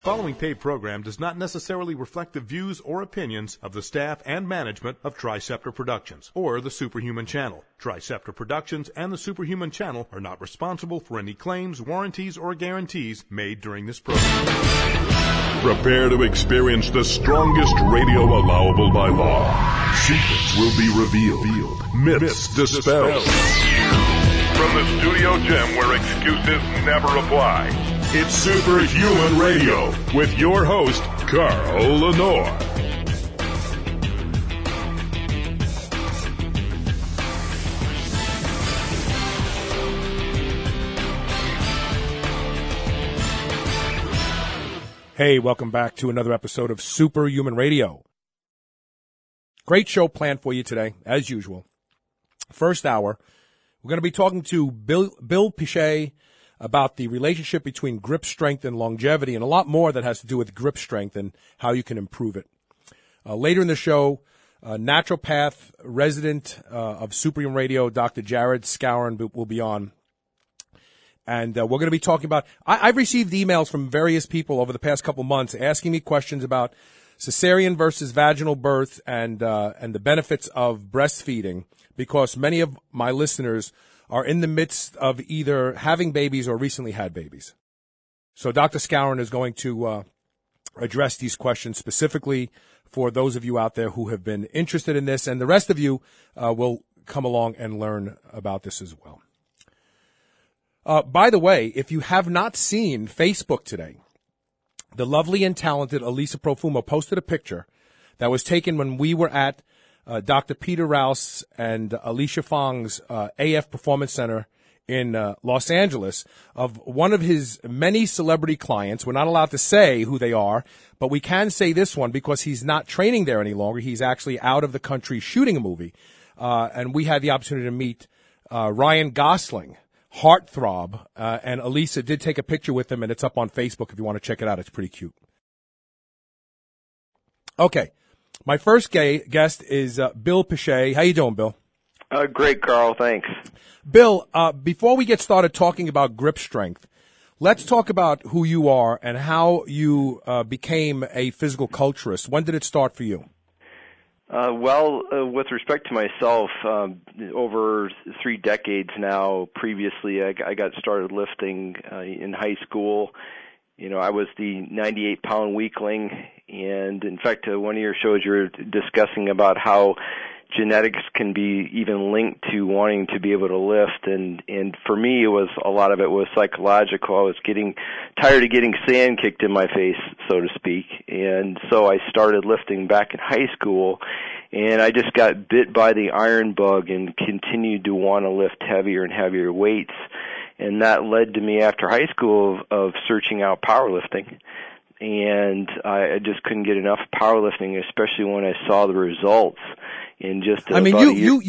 Following paid program does not necessarily reflect the views or opinions of the staff and management of Triceptor Productions or the Superhuman Channel. Triceptor Productions and the Superhuman Channel are not responsible for any claims, warranties, or guarantees made during this program. Prepare to experience the strongest radio allowable by law. Secrets will be revealed. Myths dispelled. From the studio gym where excuses never apply. It's Superhuman Radio with your host, Carl Lenore. Hey, welcome back to another episode of Superhuman Radio. Great show planned for you today, as usual. First hour, we're going to be talking to Bill Pichet about the relationship between grip strength and longevity, and a lot more that has to do with grip strength and how you can improve it. Later in the show, naturopath resident of Superhuman Radio, Dr. Jared Skowron, will be on. And we're going to be talking about, I've received emails from various people over the past couple months asking me questions about cesarean versus vaginal birth and the benefits of breastfeeding, because many of my listeners are in the midst of either having babies or recently had babies. So Dr. Skowron is going to address these questions specifically for those of you out there who have been interested in this, and the rest of you will come along and learn about this as well. By the way, if you have not seen Facebook today, the lovely and talented Elisa Profumo posted a picture that was taken when we were at Dr. Peter Rouse and Alicia Fong's AF Performance Center in Los Angeles of one of his many celebrity clients. We're not allowed to say who they are, but we can say this one because he's not training there any longer. He's actually out of the country shooting a movie. And we had the opportunity to meet Ryan Gosling, heartthrob, and Elisa did take a picture with him, and it's up on Facebook if you want to check it out. It's pretty cute. Okay. My first guest is Bill Pichet. How you doing, Bill? Great, Carl. Thanks. Bill, before we get started talking about grip strength, let's talk about who you are and how you became a physical culturist. When did it start for you? With respect to myself, over 3 decades now, previously I got started lifting in high school. You know, I was the 98-pound weakling, and in fact, one of your shows you were discussing about how genetics can be even linked to wanting to be able to lift, and for me, a lot of it was psychological. I was getting tired of getting sand kicked in my face, so to speak, and so I started lifting back in high school, and I just got bit by the iron bug and continued to want to lift heavier and heavier weights. And that led to me after high school of searching out powerlifting. And I just couldn't get enough powerlifting, especially when I saw the results in just I mean,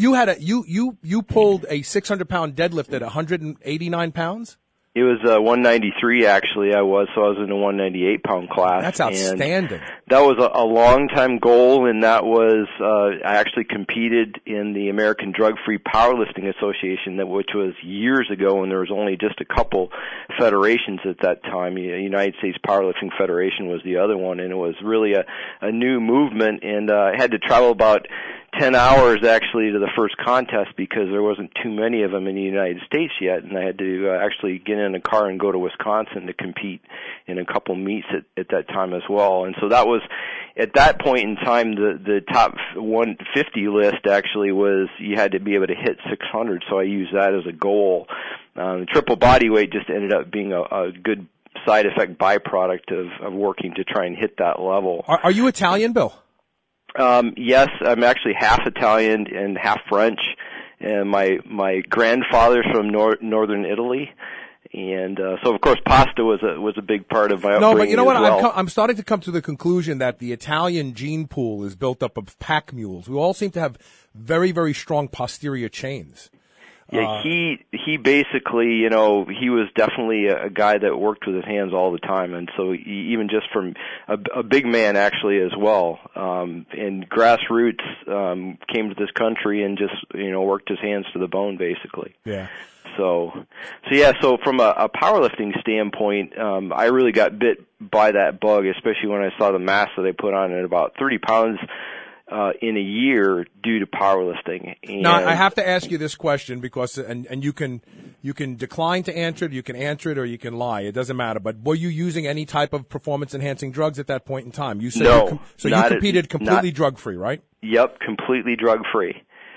you pulled a 600-pound deadlift at 189 pounds? It was 193 actually. So I was in a 198-pound class. That's outstanding. And that was a long-time goal, and that was I actually competed in the American Drug-Free Powerlifting Association, which was years ago, and there was only just a couple federations at that time. The United States Powerlifting Federation was the other one, and it was really a new movement, and I had to travel about 10 hours actually to the first contest because there wasn't too many of them in the United States yet, and I had to actually get in a car and go to Wisconsin to compete in a couple meets at that time as well. And so that was, at that point in time, the top 150 list actually was you had to be able to hit 600, so I used that as a goal. Triple body weight just ended up being a good side effect byproduct of working to try and hit that level. Are you Italian, Bill? Yes, I'm actually half Italian and half French, and my grandfather's from northern Italy, and so of course pasta was a big part of my upbringing. No, but you know what? Well. I'm starting to come to the conclusion that the Italian gene pool is built up of pack mules. We all seem to have very, very strong posterior chains. Yeah, he basically, he was definitely a guy that worked with his hands all the time, and so even just from a big man actually as well, and grassroots came to this country and just worked his hands to the bone basically. Yeah. So from a powerlifting standpoint, I really got bit by that bug, especially when I saw the mass that they put on at about 30 pounds in a year due to powerlifting. And now, I have to ask you this question because, and you can decline to answer it, you can answer it, or you can lie. It doesn't matter. But were you using any type of performance-enhancing drugs at that point in time? You said no. You competed completely drug-free, right? Yep, completely drug-free.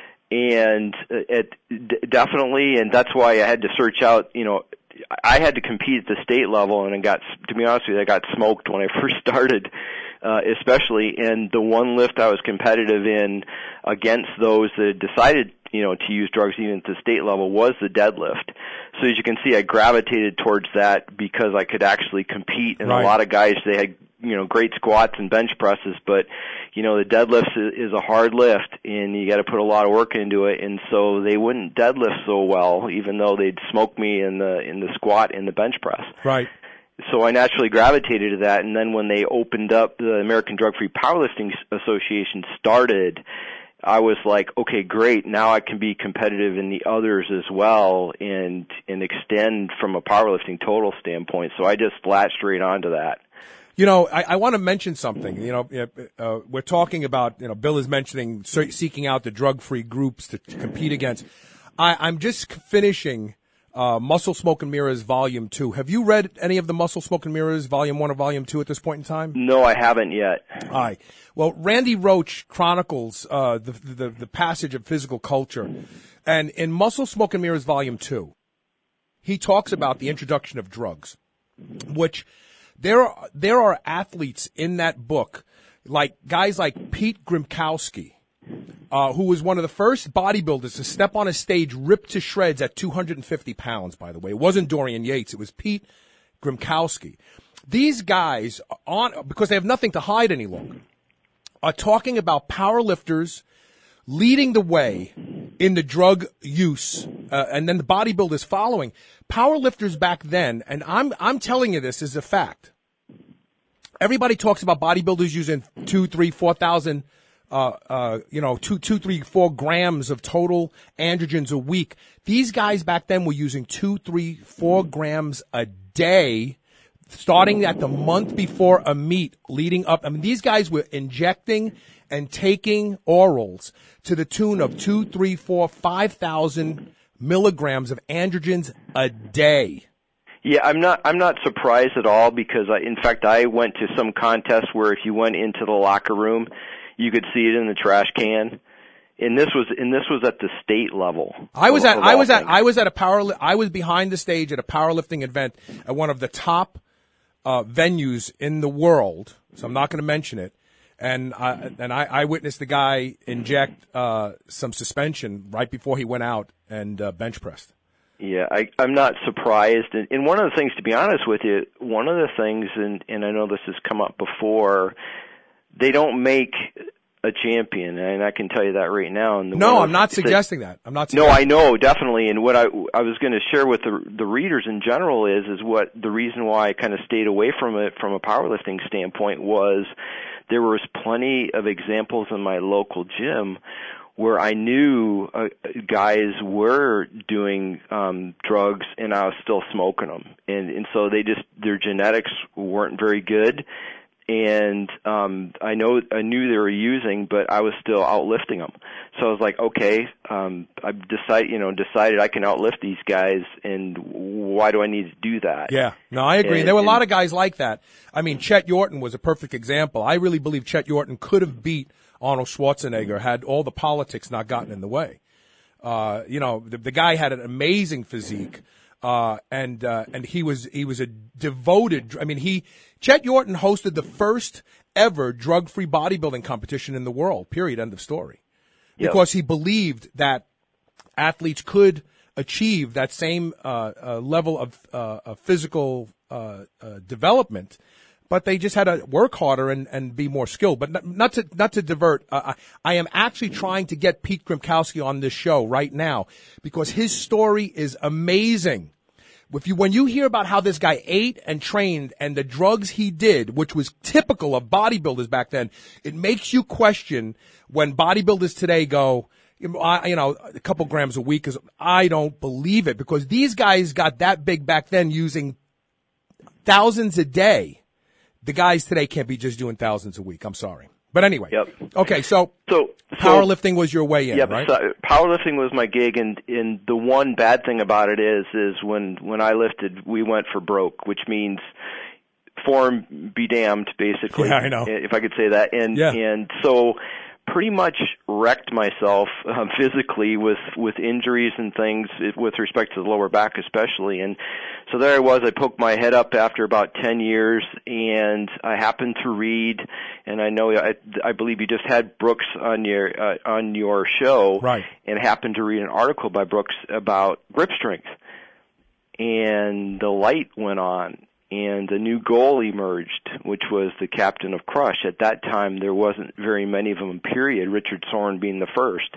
And definitely, and that's why I had to search out, I had to compete at the state level, and to be honest with you, I got smoked when I first started, especially. And the one lift I was competitive in against those that had decided, to use drugs even at the state level was the deadlift. So as you can see, I gravitated towards that because I could actually compete. And right. A lot of guys, they had, great squats and bench presses, but, the deadlift is a hard lift, and you got to put a lot of work into it. And so they wouldn't deadlift so well, even though they'd smoke me in the squat and the bench press. Right. So I naturally gravitated to that. And then when they opened up, the American Drug-Free Powerlifting Association started, I was like, okay, great. Now I can be competitive in the others as well and extend from a powerlifting total standpoint. So I just latched right onto that. I want to mention something. We're talking about, Bill is mentioning seeking out the drug-free groups to compete against. I'm just finishing Muscle, Smoke, and Mirrors Volume 2. Have you read any of the Muscle, Smoke, and Mirrors Volume 1 or Volume 2 at this point in time? No, I haven't yet. All right. Well, Randy Roach chronicles the passage of physical culture. And in Muscle, Smoke, and Mirrors Volume 2, he talks about the introduction of drugs, which there are athletes in that book, like guys like Pete Grimkowski, who was one of the first bodybuilders to step on a stage ripped to shreds at 250 pounds, by the way. It wasn't Dorian Yates. It was Pete Grimkowski. These guys, because they have nothing to hide any longer, are talking about powerlifters leading the way in the drug use, and then the bodybuilders following. Powerlifters back then, and I'm telling you this is a fact. Everybody talks about bodybuilders using 2, 3, 4,000 2, 3, 4 grams of total androgens a week. These guys back then were using 2, 3, 4 grams a day, starting at the month before a meet, leading up. I mean, these guys were injecting and taking orals to the tune of 2, 3, 4, 5,000 milligrams of androgens a day. Yeah, I'm not surprised at all because in fact I went to some contest where if you went into the locker room, you could see it in the trash can. And this was at the state level. I was behind the stage at a powerlifting event at one of the top venues in the world. So I'm not going to mention it. And I witnessed the guy inject some suspension right before he went out and bench pressed. Yeah, I'm not surprised. And one of the things, to be honest with you, and I know this has come up before, they don't make a champion, and I can tell you that right now. And no, I'm not suggesting that. No, I know, definitely. And what I was going to share with the readers in general is what the reason why I kind of stayed away from it from a powerlifting standpoint was there was plenty of examples in my local gym where I knew guys were doing drugs and I was still smoking them. And so their genetics weren't very good. And I knew they were using, but I was still outlifting them. So I was like, okay, I decided I can outlift these guys, and why do I need to do that? Yeah, no, I agree. There were a lot of guys like that. I mean, Chet Yorton was a perfect example. I really believe Chet Yorton could have beat Arnold Schwarzenegger had all the politics not gotten in the way. The guy had an amazing physique. And he was a devoted, Chet Yorton hosted the first ever drug-free bodybuilding competition in the world, period, end of story. Yep. Because he believed that athletes could achieve that same, level of physical, development, but they just had to work harder and be more skilled. But not to divert, I am actually trying to get Pete Grimkowski on this show right now because his story is amazing. When you hear about how this guy ate and trained and the drugs he did, which was typical of bodybuilders back then, it makes you question when bodybuilders today go, a couple grams a week I don't believe it, because these guys got that big back then using thousands a day. The guys today can't be just doing thousands a week. I'm sorry. But anyway. Yep. Okay, so powerlifting was your way in, right? So powerlifting was my gig, and the one bad thing about it is when I lifted, we went for broke, which means form be damned, basically. Yeah, I know. If I could say that. And so pretty much wrecked myself physically with injuries and things with respect to the lower back especially. And so there I was. I poked my head up after about 10 years, and I happened to read, and I know I believe you just had Brooks on your show, right? And happened to read an article by Brooks about grip strength, and the light went on. And a new goal emerged, which was the Captain of Crush. At that time, there wasn't very many of them, period, Richard Soren being the first.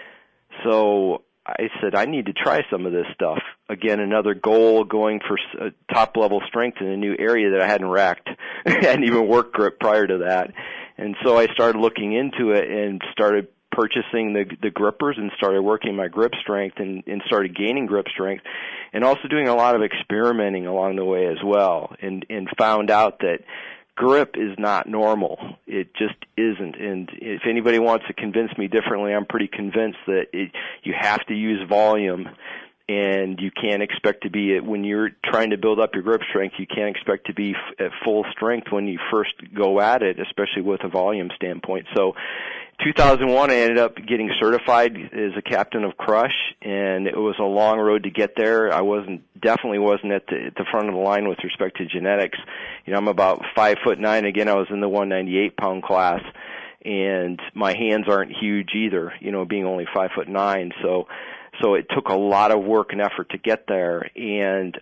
So I said, I need to try some of this stuff. Again, another goal, going for top-level strength in a new area that I hadn't racked. I hadn't even worked grip prior to that. And so I started looking into it and started purchasing the grippers and started working my grip strength and started gaining grip strength, and also doing a lot of experimenting along the way as well, and found out that grip is not normal. It just isn't. And if anybody wants to convince me differently, I'm pretty convinced that you have to use volume, and you can't expect to be, when you're trying to build up your grip strength, you can't expect to be at full strength when you first go at it, especially with a volume standpoint. So 2001, I ended up getting certified as a Captain of Crush, and it was a long road to get there. I definitely wasn't at the front of the line with respect to genetics. I'm about 5'9". Again, I was in the 198-pound class, and my hands aren't huge either, being only 5'9". So it took a lot of work and effort to get there. And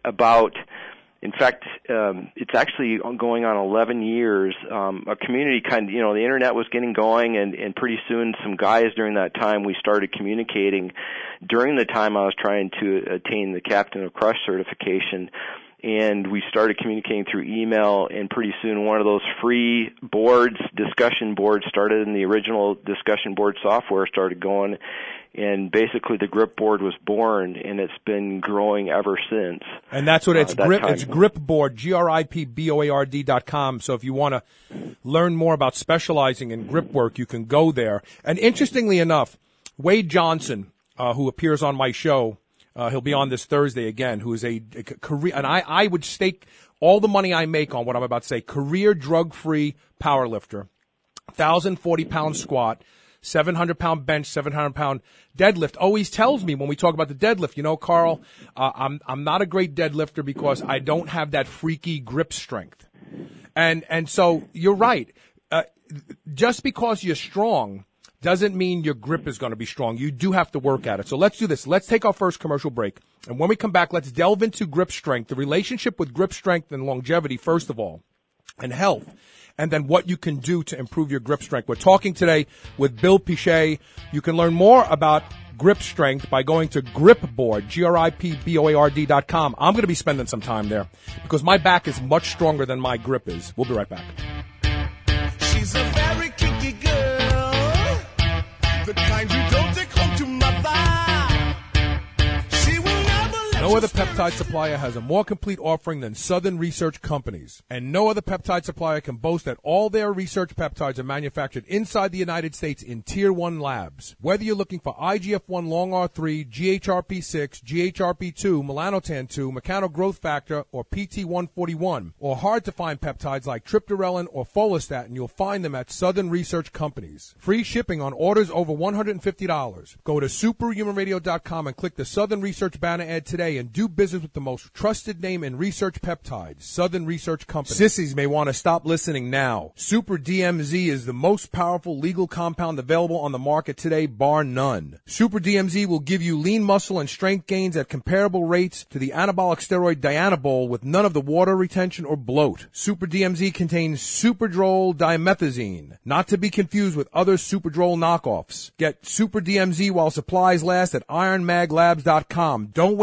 in fact, it's actually going on 11 years. A community the internet was getting going, and pretty soon some guys during that time, we started communicating. During the time I was trying to attain the Captain of Crush certification, and we started communicating through email, and pretty soon one of those free discussion boards started, and the original discussion board software started going, and basically the grip board was born, and it's been growing ever since. And that's what it's Gripboard, GRIPBOARD.com. So if you want to learn more about specializing in grip work, you can go there. And interestingly enough, Wade Johnson, who appears on my show, he'll be on this Thursday again, who is a career, and I would stake all the money I make on what I'm about to say, career drug-free powerlifter, 1,040-pound squat, 700-pound bench, 700-pound deadlift. Always tells me when we talk about the deadlift, Carl, I'm not a great deadlifter because I don't have that freaky grip strength. And so you're right. Just because you're strong doesn't mean your grip is going to be strong. You do have to work at it. So let's do this. Let's take our first commercial break. And when we come back, let's delve into grip strength, the relationship with grip strength and longevity, first of all, and health, and then what you can do to improve your grip strength. We're talking today with Bill Pichet. You can learn more about grip strength by going to Gripboard, GRIPBOARD.com. I'm going to be spending some time there because my back is much stronger than my grip is. We'll be right back. She's a very kinky girl, the kind you don't take home to mother. She will never let No other peptide supplier has a more complete offering than Southern Research Companies. And no other peptide supplier can boast that all their research peptides are manufactured inside the United States in Tier 1 labs. Whether you're looking for IGF-1 Long R3, GHRP6, GHRP2, melanotan-2, mechanogrowth factor, or PT141, or hard-to-find peptides like triptorelin or follistatin, you'll find them at Southern Research Companies. Free shipping on orders over $150. Go to superhumanradio.com and click the Southern Research banner ad today and do business with the most trusted name in research peptides, Southern Research Company. Sissies may want to stop listening now. Super DMZ is the most powerful legal compound available on the market today, bar none. Super DMZ will give you lean muscle and strength gains at comparable rates to the anabolic steroid Dianabol with none of the water retention or bloat. Super DMZ contains Superdrol dimethazine, not to be confused with other Superdrol knockoffs. Get Super DMZ while supplies last at IronMagLabs.com. Don't wait too long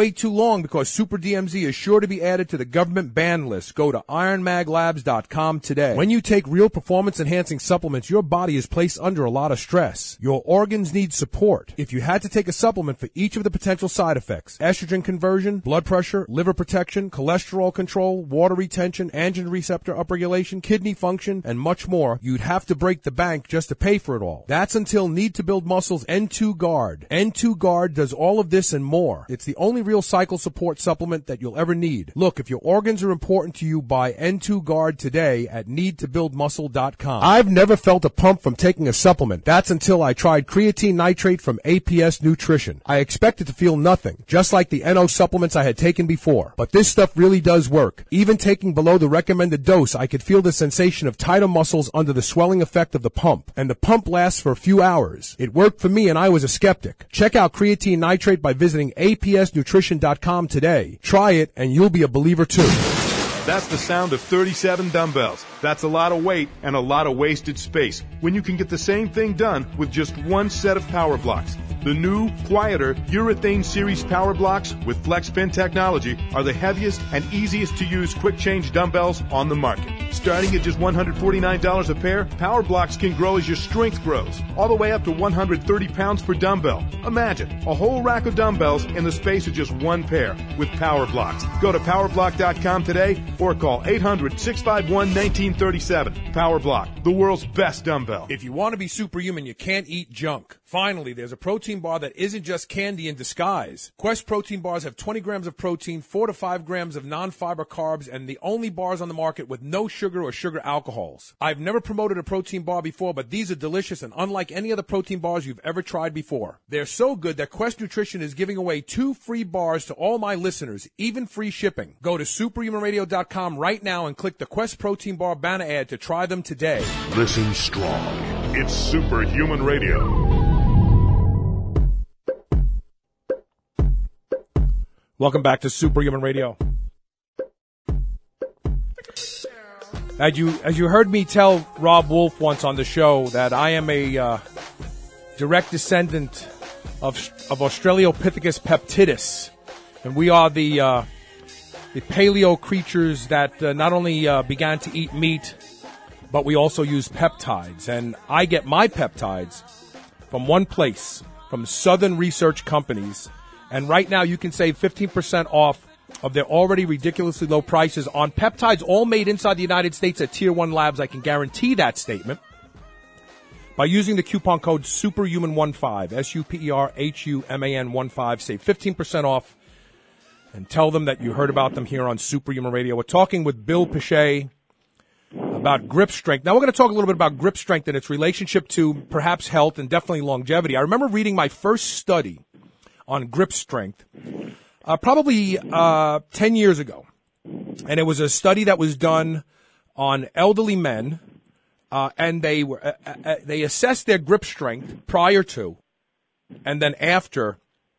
long because Super DMZ is sure to be added to the government ban list. Go to ironmaglabs.com today. When you take real performance-enhancing supplements, your body is placed under a lot of stress. Your organs need support. If you had to take a supplement for each of the potential side effects, estrogen conversion, blood pressure, liver protection, cholesterol control, water retention, androgen receptor upregulation, kidney function, and much more, you'd have to break the bank just to pay for it all. That's until Need to Build Muscle's N2 Guard. N2 Guard does all of this and more. It's the only real cycle support supplement that you'll ever need. Look, if your organs are important to you, buy N2 Guard today at needtobuildmuscle.com. I've never felt a pump from taking a supplement. That's until I tried creatine nitrate from APS Nutrition. I expected to feel nothing, just like the NO supplements I had taken before. But this stuff really does work. Even taking below the recommended dose, I could feel the sensation of tighter muscles under the swelling effect of the pump. And the pump lasts for a few hours. It worked for me and I was a skeptic. Check out creatine nitrate by visiting apsnutrition.com today. Try it and you'll be a believer too. That's the sound of 37 dumbbells. That's a lot of weight and a lot of wasted space when you can get the same thing done with just one set of power blocks. The new, quieter urethane series power blocks with FlexPin technology are the heaviest and easiest to use quick change dumbbells on the market. Starting at just $149 a pair, power blocks can grow as your strength grows, all the way up to 130 pounds per dumbbell. Imagine a whole rack of dumbbells in the space of just one pair with power blocks. Go to powerblock.com today or call 800-651-1937. Power Block, the world's best dumbbell. If you want to be superhuman, you can't eat junk. Finally, there's a protein bar that isn't just candy in disguise. Quest protein bars have 20 grams of protein, 4 to 5 grams of non-fiber carbs, and the only bars on the market with no sugar or sugar alcohols. I've never promoted a protein bar before, but these are delicious and unlike any other protein bars you've ever tried before. They're so good that Quest Nutrition is giving away 2 free bars to all my listeners, even free shipping. Go to superhumanradio.com right now and click the Quest Protein Bar banner ad to try them today. Listen strong. It's Superhuman Radio. Welcome back to Superhuman Radio. As you heard me tell Rob Wolf once on the show that I am a direct descendant of Australopithecus peptidus, and we are the paleo creatures that not only began to eat meat, but we also use peptides. And I get my peptides from one place, from Southern Research Companies. And right now you can save 15% off of their already ridiculously low prices on peptides all made inside the United States at Tier 1 labs. I can guarantee that statement. By using the coupon code SUPERHUMAN15, SUPERHUMAN15, save 15% off and tell them that you heard about them here on Superhuman Radio. We're talking with Bill Pichet about grip strength. Now we're going to talk a little bit about grip strength and its relationship to perhaps health and definitely longevity. I remember reading my first study on grip strength probably 10 years ago. And it was a study that was done on elderly men, and they assessed their grip strength prior to and then after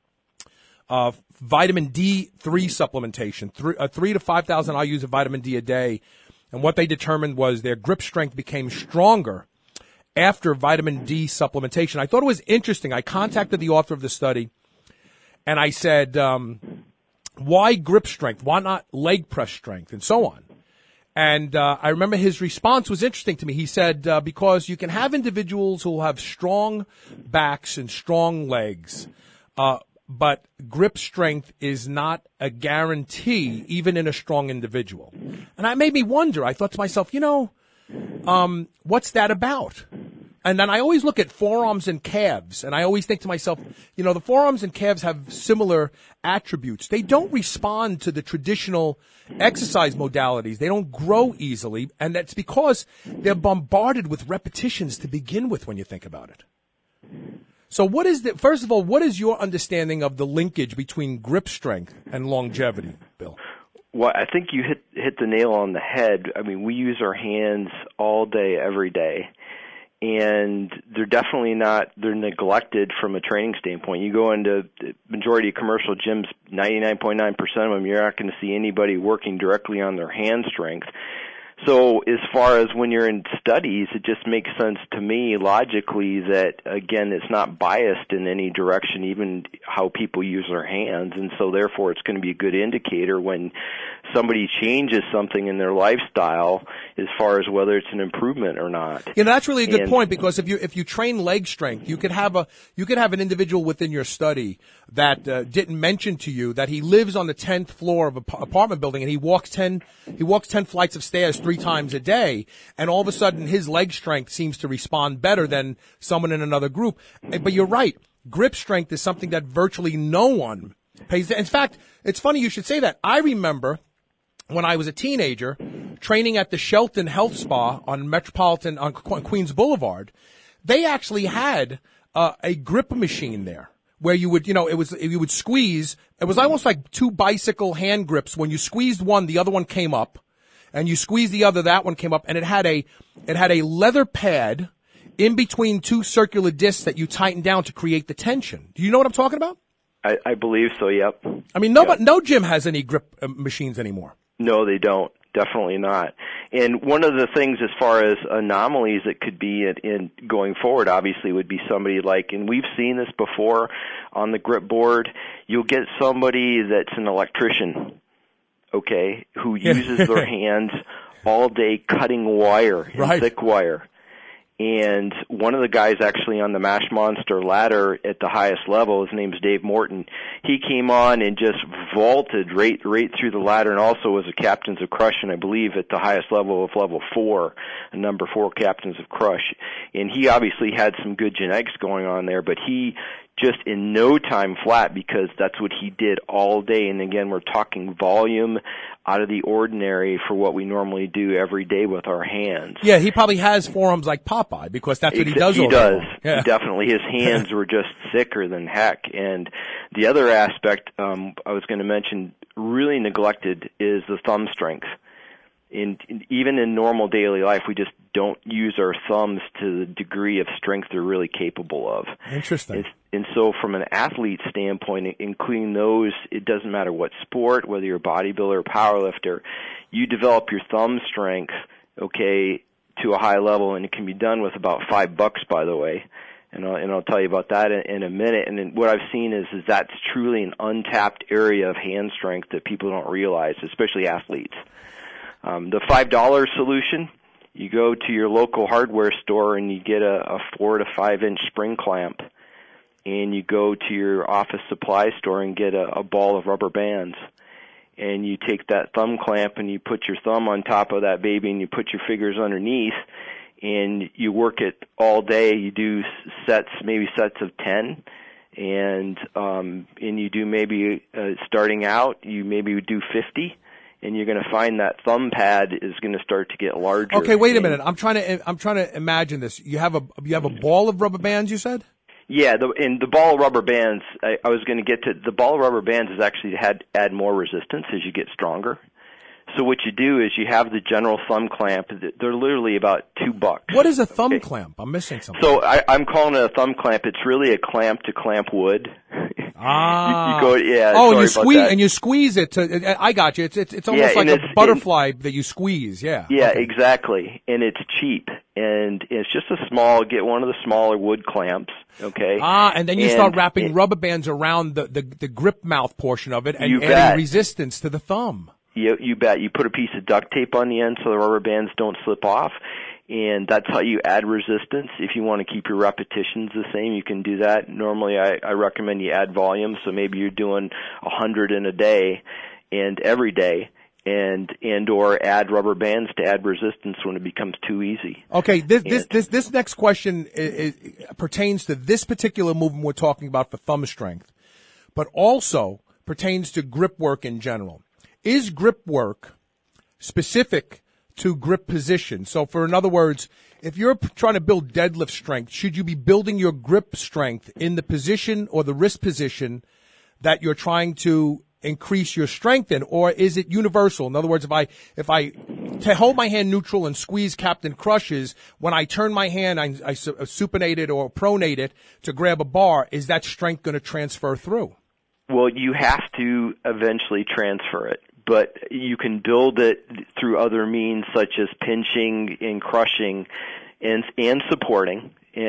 vitamin D3 supplementation, 3 to 5,000 IUs of vitamin D a day. And what they determined was their grip strength became stronger after vitamin D supplementation. I thought it was interesting. I contacted the author of the study, and I said, why grip strength? Why not leg press strength? And so on. And I remember his response was interesting to me. He said, because you can have individuals who will have strong backs and strong legs, but grip strength is not a guarantee, even in a strong individual. And that made me wonder. I thought to myself, what's that about? And then I always look at forearms and calves, and I always think to myself, the forearms and calves have similar attributes. They don't respond to the traditional exercise modalities. They don't grow easily, and that's because they're bombarded with repetitions to begin with when you think about it. So first of all, what is your understanding of the linkage between grip strength and longevity, Bill? Well, I think you hit the nail on the head. I mean, we use our hands all day, every day. And they're neglected from a training standpoint. You go into the majority of commercial gyms, 99.9% of them, you're not going to see anybody working directly on their hand strength. So as far as when you're in studies, it just makes sense to me logically that, again, it's not biased in any direction, even how people use their hands, and so therefore it's going to be a good indicator when somebody changes something in their lifestyle as far as whether it's an improvement or not. You know, that's really a good point, because if you train leg strength, you could have an individual within your study that didn't mention to you that he lives on the 10th floor of an apartment building and he walks 10 flights of stairs 3 times a day, and all of a sudden his leg strength seems to respond better than someone in another group. But you're right. Grip strength is something that virtually no one pays. In fact, it's funny you should say that. I remember when I was a teenager training at the Shelton Health Spa on Queens Boulevard, they actually had a grip machine there where you would, you would squeeze. It was almost like 2 bicycle hand grips. When you squeezed one, the other one came up, and you squeezed the other, that one came up, and it had a leather pad in between 2 circular discs that you tighten down to create the tension. Do you know what I'm talking about? I believe so, yep. I mean, no gym has any grip machines anymore. No, they don't. Definitely not. And one of the things as far as anomalies that could be in going forward, obviously, would be somebody like, and we've seen this before on the grip board, you'll get somebody that's an electrician, okay, who uses their hands all day cutting wire, and thick wire. And one of the guys actually on the Mash Monster ladder at the highest level, his name's Dave Morton, he came on and just vaulted right through the ladder, and also was a Captains of Crush, and I believe at the highest level of level 4, a number 4 Captains of Crush. And he obviously had some good genetics going on there, but he just in no time flat, because that's what he did all day. And again, we're talking volume out of the ordinary for what we normally do every day with our hands. Yeah, he probably has forearms like Popeye, because that's what he does all day. Yeah. He definitely. His hands were just thicker than heck. And the other aspect I was going to mention, really neglected, is the thumb strength. Even in normal daily life, we just don't use our thumbs to the degree of strength they're really capable of. Interesting. And so from an athlete standpoint, including those, it doesn't matter what sport, whether you're a bodybuilder or powerlifter, you develop your thumb strength, okay, to a high level, and it can be done with about $5, by the way. And I'll tell you about that in a minute. And then what I've seen is that's truly an untapped area of hand strength that people don't realize, especially athletes. The $5 solution, you go to your local hardware store and you get a 4 to 5 inch spring clamp, and you go to your office supply store and get a ball of rubber bands, and you take that thumb clamp and you put your thumb on top of that baby and you put your fingers underneath, and you work it all day. You do maybe sets of 10, and you do maybe starting out, you maybe do 50. And you're going to find that thumb pad is going to start to get larger. Okay, wait a minute. I'm trying to imagine this. You have a ball of rubber bands, you said? Yeah, the ball of rubber bands. I was going to get to the ball of rubber bands is actually add more resistance as you get stronger. So what you do is you have the general thumb clamp. They're literally about $2. What is a thumb clamp? I'm missing something. So I'm calling it a thumb clamp. It's really a clamp to clamp wood. Ah. You squeeze it to. I got you. It's almost like a butterfly that you squeeze. Yeah. Yeah, okay. Exactly. And it's cheap, and it's just get one of the smaller wood clamps. Okay. And then you start wrapping rubber bands around the grip mouth portion of it and adding resistance to the thumb. You bet. You put a piece of duct tape on the end so the rubber bands don't slip off, and that's how you add resistance. If you want to keep your repetitions the same, you can do that. Normally, I recommend you add volume, so maybe you're doing 100 in a day and every day, and or add rubber bands to add resistance when it becomes too easy. Okay, this next question pertains to this particular movement we're talking about for thumb strength, but also pertains to grip work in general. Is grip work specific to grip position? So in other words, if you're trying to build deadlift strength, should you be building your grip strength in the position or the wrist position that you're trying to increase your strength in, or is it universal? In other words, if I hold my hand neutral and squeeze Captain Crushes, when I turn my hand, I supinate it or pronate it to grab a bar, is that strength going to transfer through? Well, you have to eventually transfer it, but you can build it through other means such as pinching and crushing and supporting.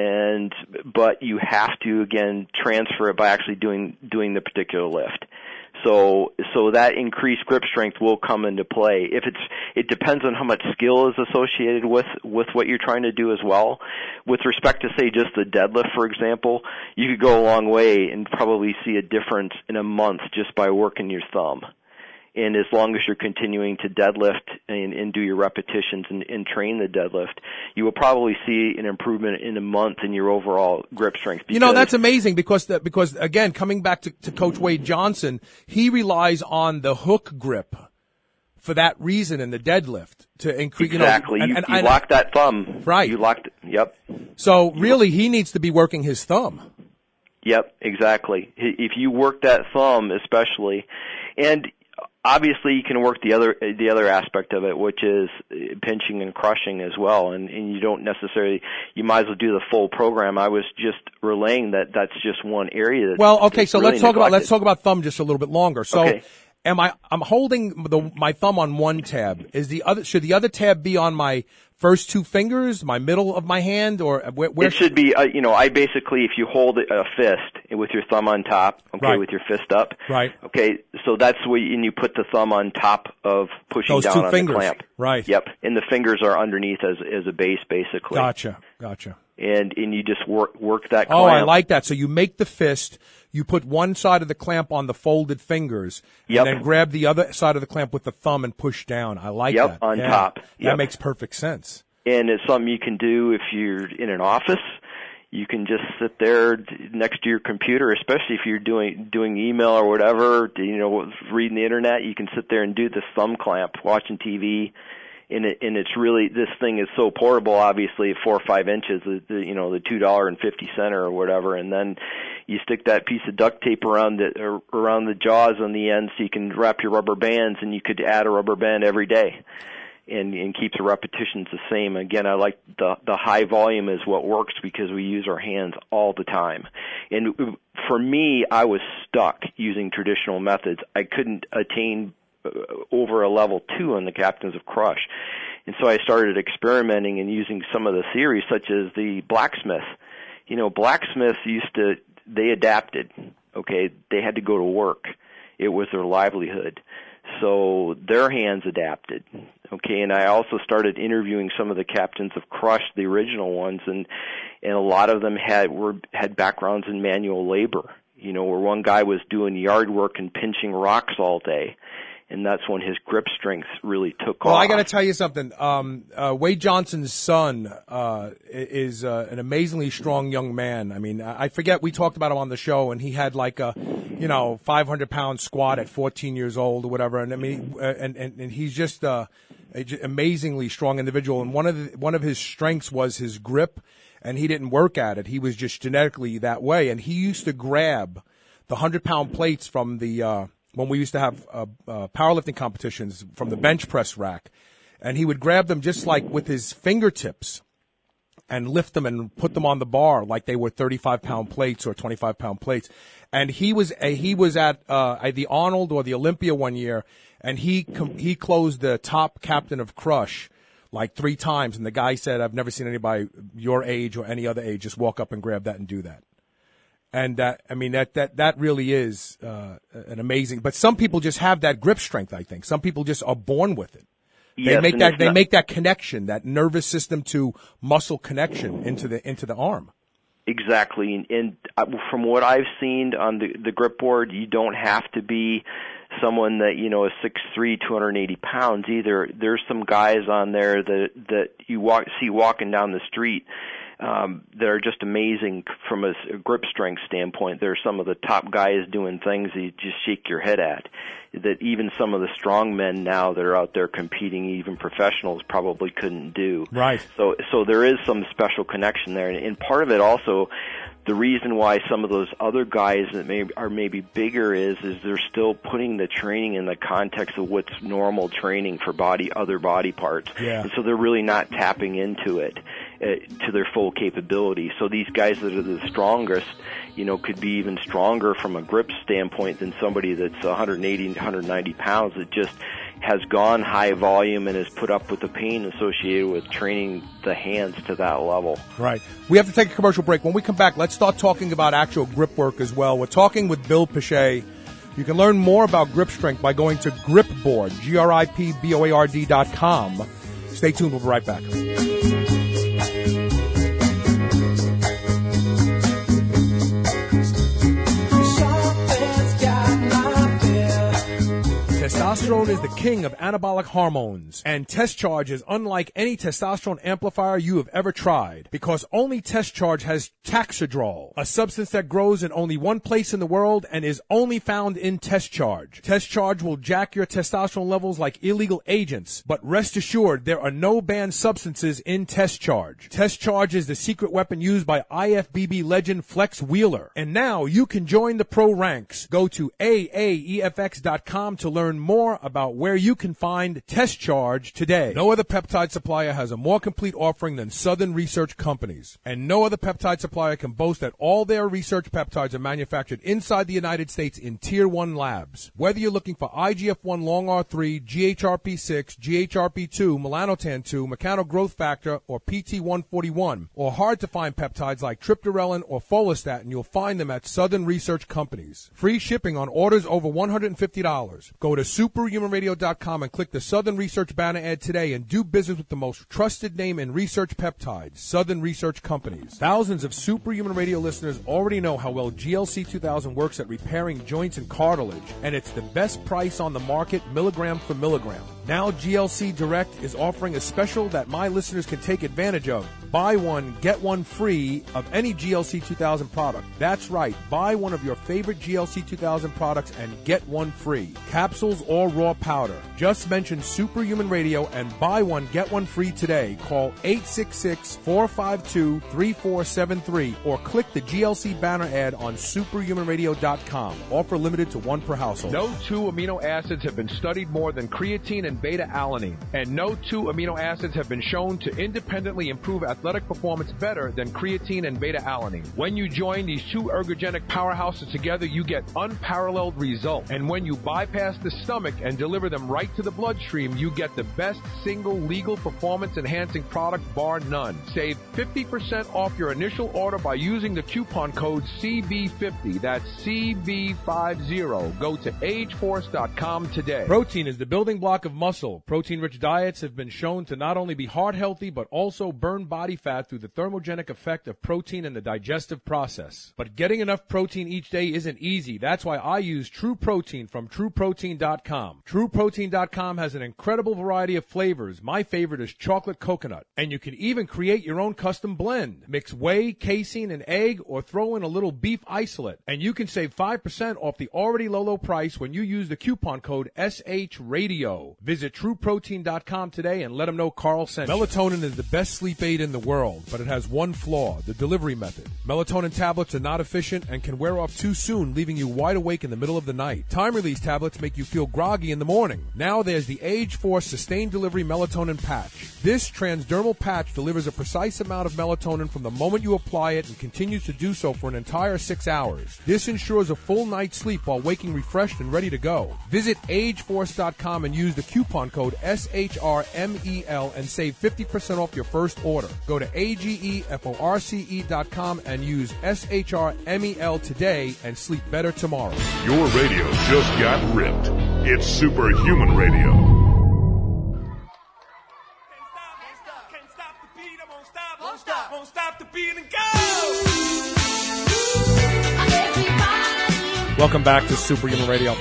But you have to, again, transfer it by actually doing the particular lift. So that increased grip strength will come into play. It depends on how much skill is associated with what you're trying to do as well. With respect to, say, just the deadlift, for example, you could go a long way and probably see a difference in a month just by working your thumb. And as long as you're continuing to deadlift and do your repetitions and train the deadlift, you will probably see an improvement in a month in your overall grip strength. You know, that's amazing because again, coming back to Coach Wade Johnson, he relies on the hook grip for that reason in the deadlift to increase. Exactly. You lock that thumb. Right. You locked it. Yep. So really, he needs to be working his thumb. Yep, exactly. If you work that thumb especially, and obviously, you can work the other aspect of it, which is pinching and crushing as well, and you don't necessarily. You might as well do the full program. I was just relaying that's just one area. So really let's talk about thumb just a little bit longer. So, okay. I'm holding my thumb on one tab. Should the other tab be on my first two fingers, my middle of my hand, or where? It should be. I basically, if you hold a fist with your thumb on top, okay, right. with your fist up, right? Okay, so that's where you put the thumb on top of pushing those down two on fingers. the clamp, right? Yep, and the fingers are underneath as a base, basically. Gotcha. And you just work that clamp. Oh, I like that. So you make the fist, you put one side of the clamp on the folded fingers, yep. and then grab the other side of the clamp with the thumb and push down. I like that. Yep, on top. Yep. That makes perfect sense. And it's something you can do if you're in an office. You can just sit there next to your computer, especially if you're doing email or whatever, reading the internet. You can sit there and do the thumb clamp, watching TV. And it's really, this thing is so portable, obviously, 4 or 5 inches, the $2.50 or whatever, and then you stick that piece of duct tape around the jaws on the end so you can wrap your rubber bands, and you could add a rubber band every day and keep the repetitions the same. Again, I like the high volume is what works because we use our hands all the time. And for me, I was stuck using traditional methods. I couldn't attain over a level 2 on the Captains of Crush. And so I started experimenting and using some of the theories, such as the blacksmith. Blacksmiths they adapted, okay? They had to go to work. It was their livelihood. So their hands adapted, okay? And I also started interviewing some of the Captains of Crush, the original ones, and a lot of them had backgrounds in manual labor, where one guy was doing yard work and pinching rocks all day. And that's when his grip strength really took off. Well, I got to tell you something. Wade Johnson's son is an amazingly strong young man. I mean, I forget, we talked about him on the show, and he had like a 500-pound squat at 14 years old or whatever. And I mean, and he's just a amazingly strong individual. And one of his strengths was his grip, and he didn't work at it. He was just genetically that way. And he used to grab the 100-pound plates from the when we used to have powerlifting competitions from the bench press rack, and he would grab them just like with his fingertips and lift them and put them on the bar like they were 35-pound plates or 25-pound plates. And he was at the Arnold or the Olympia one year, and he closed the top Captain of Crush like 3 times, and the guy said, "I've never seen anybody your age or any other age just walk up and grab that and do that." And that really is an amazing. But some people just have that grip strength. I think some people just are born with it. They make that connection, that nervous system to muscle connection into the arm. Exactly, and from what I've seen on the grip board, you don't have to be someone that is 6'3", 280 pounds either. There's some guys on there that you see walking down the street. That are just amazing from a grip strength standpoint. They're some of the top guys doing things that you just shake your head at, that even some of the strong men now that are out there competing, even professionals, probably couldn't do. Right. So there is some special connection there. And part of it also, the reason why some of those other guys that are maybe bigger is they're still putting the training in the context of what's normal training for other body parts. Yeah. And so they're really not tapping into it. to their full capability. So these guys that are the strongest, could be even stronger from a grip standpoint than somebody that's 180, 190 pounds that just has gone high volume and has put up with the pain associated with training the hands to that level. Right. We have to take a commercial break. When we come back, let's start talking about actual grip work as well. We're talking with Bill Pichet. You can learn more about grip strength by going to Gripboard, GRIPBOARD.com. Stay tuned. We'll be right back. Testosterone is the king of anabolic hormones, and Test Charge is unlike any testosterone amplifier you have ever tried, because only Test Charge has Taxidrol, a substance that grows in only one place in the world and is only found in Test Charge. Test Charge will jack your testosterone levels like illegal agents, but rest assured there are no banned substances in Test Charge. Test Charge is the secret weapon used by IFBB legend Flex Wheeler, and now you can join the pro ranks. Go to AAEFX.com to learn more about where you can find Test Charge today. No other peptide supplier has a more complete offering than Southern Research Companies, and no other peptide supplier can boast that all their research peptides are manufactured inside the United States in Tier 1 labs. Whether you're looking for IGF-1 long R3, GHRP6, GHRP2, melanotan-2, mechano growth factor, or PT141, or hard to find peptides like triptorelin or follistatin, you'll find them at Southern Research Companies. Free shipping on orders over $150. Go to superhumanradio.com and click the Southern Research banner ad today and do business with the most trusted name in research peptides, Southern Research Companies. Thousands of Superhuman Radio listeners already know how well GLC 2000 works at repairing joints and cartilage, and it's the best price on the market, milligram for milligram. Now GLC Direct is offering a special that my listeners can take advantage of. Buy one, get one free of any GLC 2000 product. That's right. Buy one of your favorite GLC 2000 products and get one free. Capsules or raw powder. Just mention Superhuman Radio and buy one, get one free today. Call 866-452-3473 or click the GLC banner ad on superhumanradio.com. Offer limited to one per household. No two amino acids have been studied more than creatine and beta-alanine. And no two amino acids have been shown to independently improve athletic performance better than creatine and beta-alanine. When you join these two ergogenic powerhouses together, you get unparalleled results. And when you bypass the stomach and deliver them right to the bloodstream, you get the best single legal performance-enhancing product bar none. Save 50% off your initial order by using the coupon code CB50. That's CB50. Go to ageforce.com today. Protein is the building block of muscle. Protein-rich diets have been shown to not only be heart healthy, but also burn body fat through the thermogenic effect of protein in the digestive process. But getting enough protein each day isn't easy. That's why I use True Protein from TrueProtein.com. TrueProtein.com has an incredible variety of flavors. My favorite is chocolate coconut. And you can even create your own custom blend. Mix whey, casein, and egg, or throw in a little beef isolate. And you can save 5% off the already low price when you use the coupon code SHRadio. Visit TrueProtein.com today and let them know Carl sent you. Melatonin is the best sleep aid in the world, but it has one flaw, the delivery method. Melatonin tablets are not efficient and can wear off too soon, leaving you wide awake in the middle of the night. Time-release tablets make you feel groggy in the morning. Now there's the Age Force Sustained Delivery Melatonin Patch. This transdermal patch delivers a precise amount of melatonin from the moment you apply it and continues to do so for an entire 6 hours. This ensures a full night's sleep while waking refreshed and ready to go. Visit ageforce.com and use the coupon code SHRMEL and save 50% off your first order. Go to AGEFORCE.com and use SHRMEL today and sleep better tomorrow. Your radio just got ripped. It's Superhuman Radio. Can't stop the beat, I won't stop the beat and go. Welcome back to Superhuman Radio.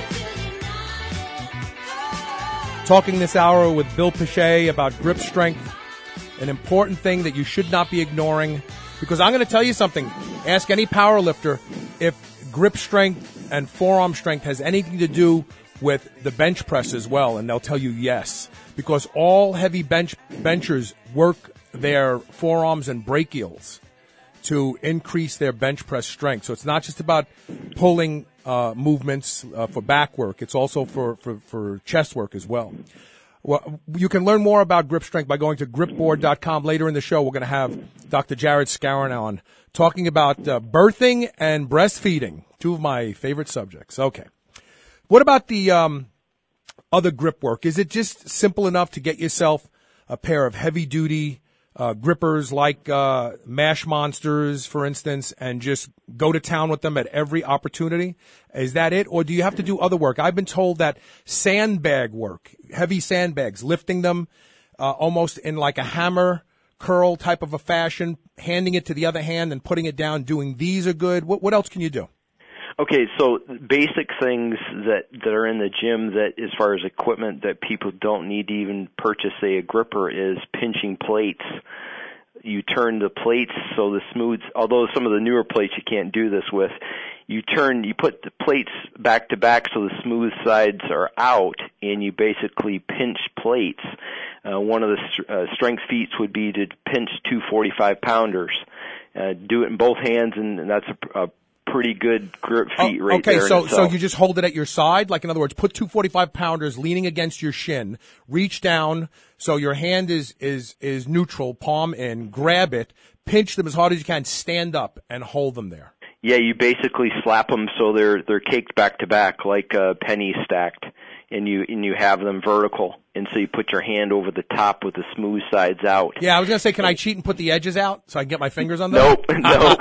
Talking this hour with Bill Pichet about grip strength, an important thing that you should not be ignoring, because I'm going to tell you something. Ask any power lifter if grip strength and forearm strength has anything to do with the bench press as well, and they'll tell you yes, because all heavy benchers work their forearms and brachials to increase their bench press strength. So it's not just about pulling movements for back work. It's also for chest work as well. Well, you can learn more about grip strength by going to gripboard.com. Later in the show, we're going to have Dr. Jared Scaron on talking about birthing and breastfeeding, two of my favorite subjects. Okay. What about the other grip work? Is it just simple enough to get yourself a pair of heavy-duty grippers like Mash Monsters, for instance, and just go to town with them at every opportunity? Is that it? Or do you have to do other work? I've been told that sandbag work, heavy sandbags, lifting them almost in like a hammer curl type of a fashion, handing it to the other hand and putting it down, doing these are good. What else can you do? Okay, so basic things that are in the gym that, as far as equipment that people don't need to even purchase, say, a gripper, is pinching plates. You turn the plates so the smooth, although some of the newer plates you can't do this with, you put the plates back to back so the smooth sides are out, and you basically pinch plates. One of the strength feats would be to pinch two 45-pounders. Do it in both hands, and that's a pretty good grip feat right there. Okay, so you just hold it at your side? Like, in other words, put two 45-pounders leaning against your shin, reach down so your hand is neutral, palm in, grab it, pinch them as hard as you can, stand up, and hold them there. Yeah, you basically slap them so they're caked back to back like pennies stacked, and you have them vertical. And so you put your hand over the top with the smooth sides out. Yeah, I was going to say, can I cheat and put the edges out so I can get my fingers on them? Nope.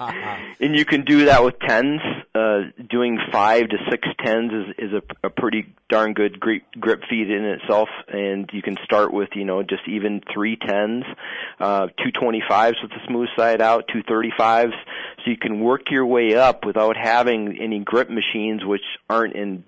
And you can do that with tens. Doing 5 to 6 tens is a pretty darn good grip feat in itself. And you can start with, just even 3 tens, 2 25s with the smooth side out, 2 35s. So you can work your way up without having any grip machines, which aren't in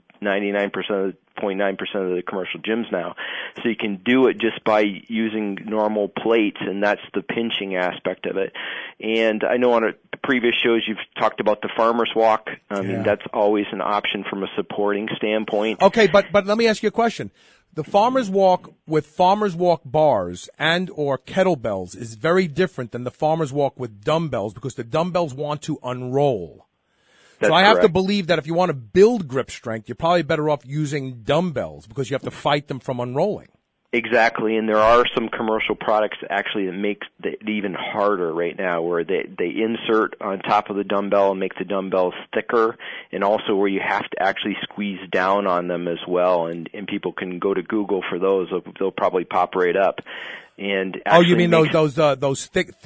99% of 0.9% of the commercial gyms now. So you can do it just by using normal plates, and that's the pinching aspect of it. And I know on previous shows you've talked about the farmer's walk. I mean, that's always an option from a supporting standpoint. Okay, but let me ask you a question. The farmer's walk with farmer's walk bars and or kettlebells is very different than the farmer's walk with dumbbells, because the dumbbells want to unroll. So I have to believe that if you want to build grip strength, you're probably better off using dumbbells because you have to fight them from unrolling. Exactly, and there are some commercial products actually that make it even harder right now, where they insert on top of the dumbbell and make the dumbbells thicker, and also where you have to actually squeeze down on them as well. And people can go to Google for those; they'll probably pop right up. And you mean those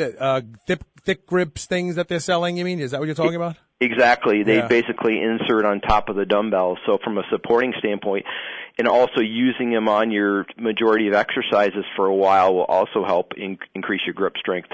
thick grips things that they're selling? You mean, is that what you're talking about? Exactly. They basically insert on top of the dumbbell. So from a supporting standpoint, and also using them on your majority of exercises for a while will also help increase your grip strength.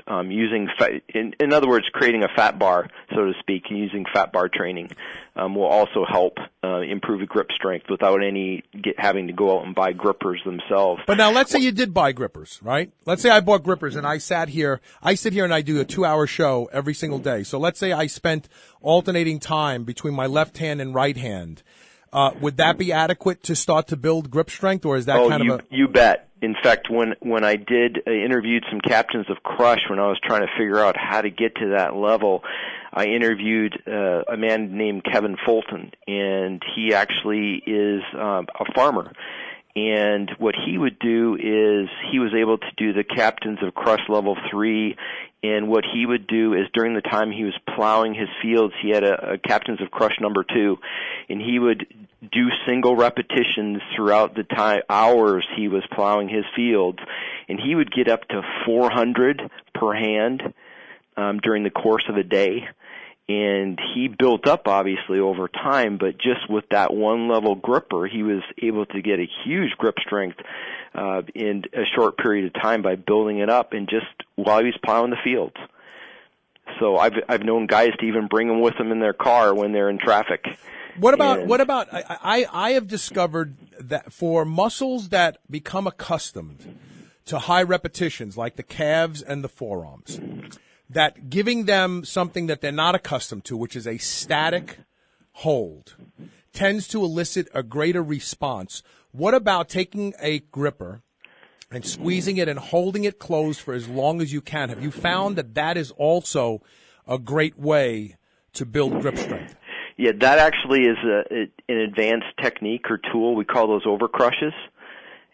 In other words, creating a fat bar, so to speak, and using fat bar training will also help improve your grip strength without having to go out and buy grippers themselves. But now let's say you did buy grippers, right? Let's say I bought grippers and I sit here and I do a 2-hour show every single day. So let's say I spent alternating time between my left hand and right hand. Would that be adequate to start to build grip strength, or is that you bet. In fact, when I interviewed some captains of Crush when I was trying to figure out how to get to that level, I interviewed a man named Kevin Fulton, and he actually is a farmer. And what he would do is he was able to do the Captains of Crush Level 3, and what he would do is during the time he was plowing his fields, he had a Captains of Crush number 2, and he would do single repetitions throughout the hours he was plowing his fields, and he would get up to 400 per hand during the course of a day. And he built up, obviously, over time, but just with that one-level gripper, he was able to get a huge grip strength in a short period of time by building it up and just while he was plowing the fields. So I've known guys to even bring them with them in their car when they're in traffic. What about I have discovered that for muscles that become accustomed to high repetitions, like the calves and the forearms, that giving them something that they're not accustomed to, which is a static hold, tends to elicit a greater response. What about taking a gripper and squeezing it and holding it closed for as long as you can? Have you found that is also a great way to build grip strength? Yeah, that actually is an advanced technique or tool. We call those overcrushes.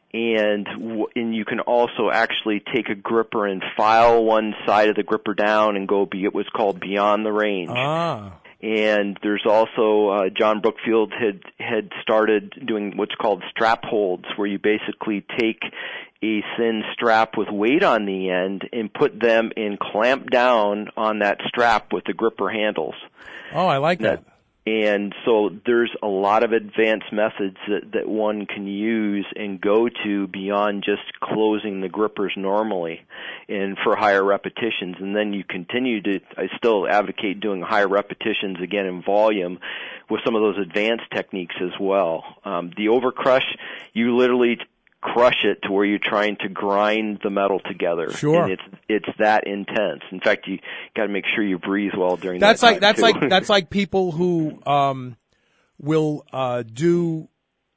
And you can also actually take a gripper and file one side of the gripper down and go what's called beyond the range. And there's also John Brookfield had started doing what's called strap holds, where you basically take a thin strap with weight on the end and put them and clamp down on that strap with the gripper handles. Oh, I like that. And so there's a lot of advanced methods that one can use and go to beyond just closing the grippers normally and for higher repetitions. And then you continue I still advocate doing higher repetitions again in volume with some of those advanced techniques as well. The overcrush, you literally crush it to where you're trying to grind the metal together. Sure. And it's that intense. In fact, you got to make sure you breathe well during that's that time. That's like people who will do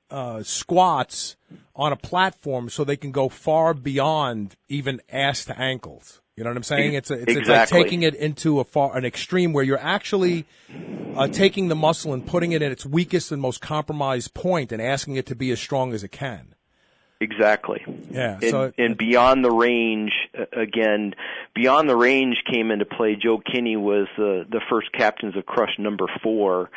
squats on a platform so they can go far beyond even ass to ankles. You know what I'm saying? It's like taking it into an extreme where you're actually taking the muscle and putting it in its weakest and most compromised point and asking it to be as strong as it can. Exactly. Yeah. And beyond the range, again, beyond the range came into play. Joe Kinney was the first Captains of Crush number 4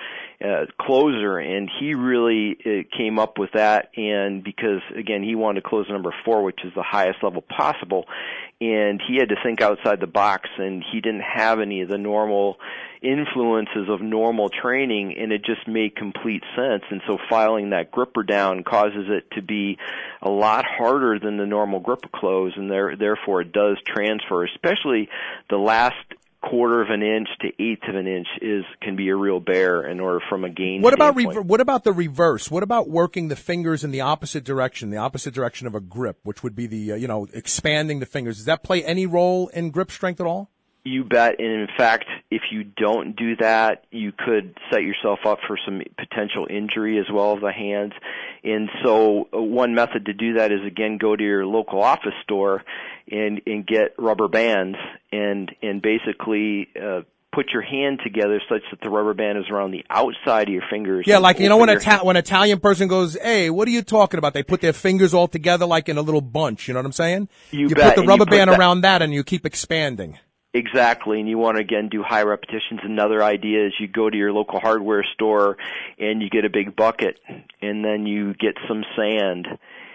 closer, and he really came up with that. And because again, he wanted to close number 4, which is the highest level possible, and he had to think outside the box, and he didn't have any of the normal influences of normal training, and it just made complete sense. And so filing that gripper down causes it to be a lot harder than the normal gripper close, and therefore it does transfer, especially the last quarter of an inch to eighth of an inch can be a real bear in order from a gain standpoint. What about the reverse? What about working the fingers in the opposite direction of a grip, which would be the expanding the fingers? Does that play any role in grip strength at all? You bet. And in fact, if you don't do that, you could set yourself up for some potential injury as well as the hands. And so one method to do that is, again, go to your local office store and get rubber bands and basically put your hand together such that the rubber band is around the outside of your fingers. Yeah, like, when an Italian person goes, hey, what are you talking about? They put their fingers all together like in a little bunch. You know what I'm saying? You put the rubber band around that and you keep expanding. Exactly, and you want to, again, do high repetitions. Another idea is you go to your local hardware store and you get a big bucket, and then you get some sand,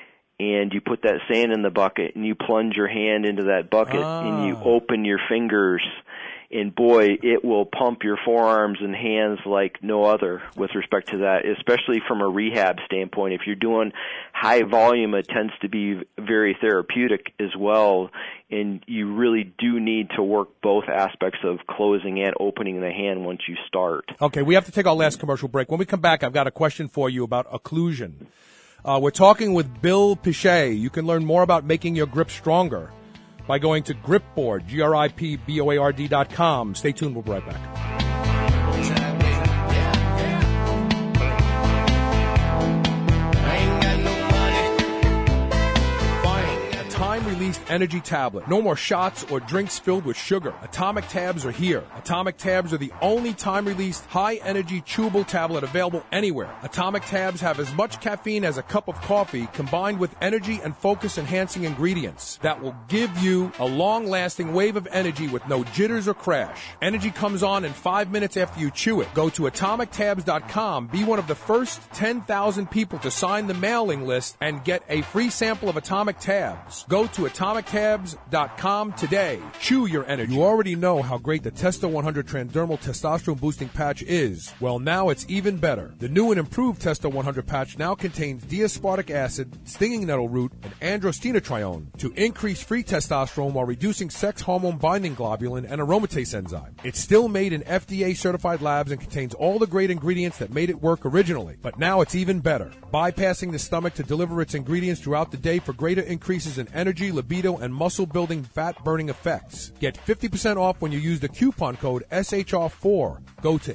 and you put that sand in the bucket, and you plunge your hand into that bucket, and you open your fingers, and boy, it will pump your forearms and hands like no other with respect to that, especially from a rehab standpoint. If you're doing high volume, it tends to be very therapeutic as well, and you really do need to work both aspects of closing and opening the hand once you start. Okay, we have to take our last commercial break. When we come back, I've got a question for you about occlusion. We're talking with Bill Pichet. You can learn more about making your grip stronger by going to Gripboard, GRIPBOARD.com. Stay tuned. We'll be right back. Time-released energy tablet. No more shots or drinks filled with sugar. Atomic Tabs are here. Atomic Tabs are the only time-released, high-energy chewable tablet available anywhere. Atomic Tabs have as much caffeine as a cup of coffee, combined with energy and focus-enhancing ingredients that will give you a long-lasting wave of energy with no jitters or crash. Energy comes on in 5 minutes after you chew it. Go to AtomicTabs.com. Be one of the first 10,000 people to sign the mailing list and get a free sample of Atomic Tabs. Go to AtomicTabs.com today. Chew your energy. You already know how great the Testo 100 Transdermal Testosterone Boosting Patch is. Well, now it's even better. The new and improved Testo 100 patch now contains D-aspartic acid, stinging nettle root, and androstenedione to increase free testosterone while reducing sex hormone binding globulin and aromatase enzyme. It's still made in FDA-certified labs and contains all the great ingredients that made it work originally. But now it's even better. Bypassing the stomach to deliver its ingredients throughout the day for greater increases in energy, libido, and muscle-building, fat-burning effects. Get 50% off when you use the coupon code SHR4. Go to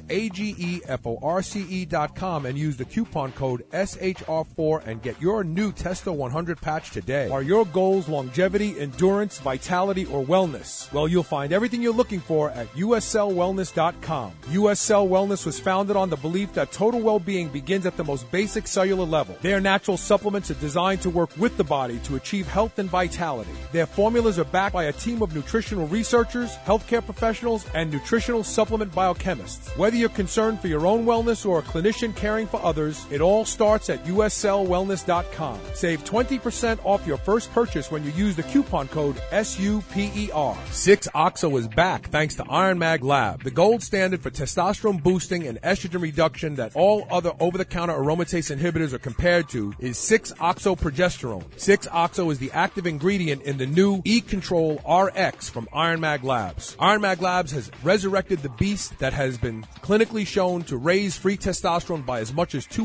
AGEFORCE.com and use the coupon code SHR4 and get your new Testo 100 patch today. Are your goals longevity, endurance, vitality, or wellness? Well, you'll find everything you're looking for at USCellWellness.com. US Cell Wellness was founded on the belief that total well-being begins at the most basic cellular level. Their natural supplements are designed to work with the body to achieve health and vitality. Their formulas are backed by a team of nutritional researchers, healthcare professionals, and nutritional supplement biochemists. Whether you're concerned for your own wellness or a clinician caring for others, it all starts at USCellWellness.com. Save 20% off your first purchase when you use the coupon code SUPER. 6-OXO is back thanks to Iron Mag Lab, the gold standard for testosterone boosting and estrogen reduction that all other over-the-counter aromatase inhibitors are compared to is 6-OXO-progesterone. 6-OXO is the active ingredient in the new E-Control RX from Iron Mag Labs. Iron Mag Labs has resurrected the beast that has been clinically shown to raise free testosterone by as much as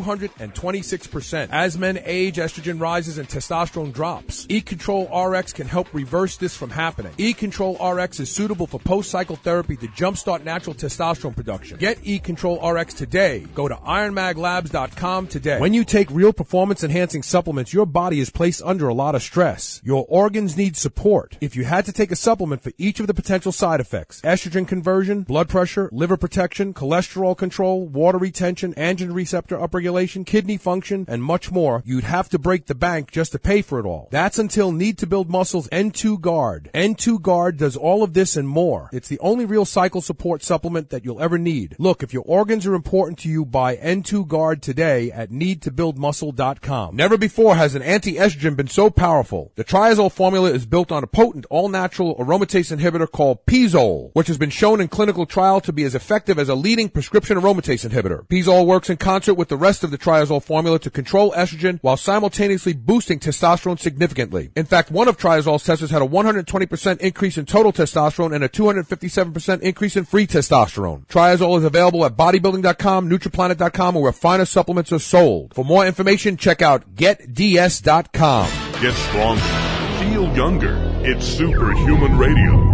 226%. As men age, estrogen rises and testosterone drops. E-Control RX can help reverse this from happening. E-Control RX is suitable for post-cycle therapy to jumpstart natural testosterone production. Get E-Control RX today. Go to ironmaglabs.com today. When you take real performance-enhancing supplements, your body is placed under a lot of stress. Your organs need support. If you had to take a supplement for each of the potential side effects, estrogen conversion, blood pressure, liver protection, cholesterol control, water retention, androgen receptor upregulation, kidney function, and much more, you'd have to break the bank just to pay for it all. That's until Need to Build Muscle's N2 Guard. N2 Guard does all of this and more. It's the only real cycle support supplement that you'll ever need. Look, if your organs are important to you, buy N2 Guard today at needtobuildmuscle.com. Never before has an anti-estrogen been so powerful. The Triazole formula is built on a potent all-natural aromatase inhibitor called Pizole, which has been shown in clinical trial to be as effective as a leading prescription aromatase inhibitor. Pizole works in concert with the rest of the Triazole formula to control estrogen while simultaneously boosting testosterone significantly. In fact, one of Triazole's testers had a 120% increase in total testosterone and a 257% increase in free testosterone. Triazole is available at bodybuilding.com, nutriplanet.com, or where finer supplements are sold. For more information, check out getds.com. Get stronger. Feel younger. It's Superhuman Radio.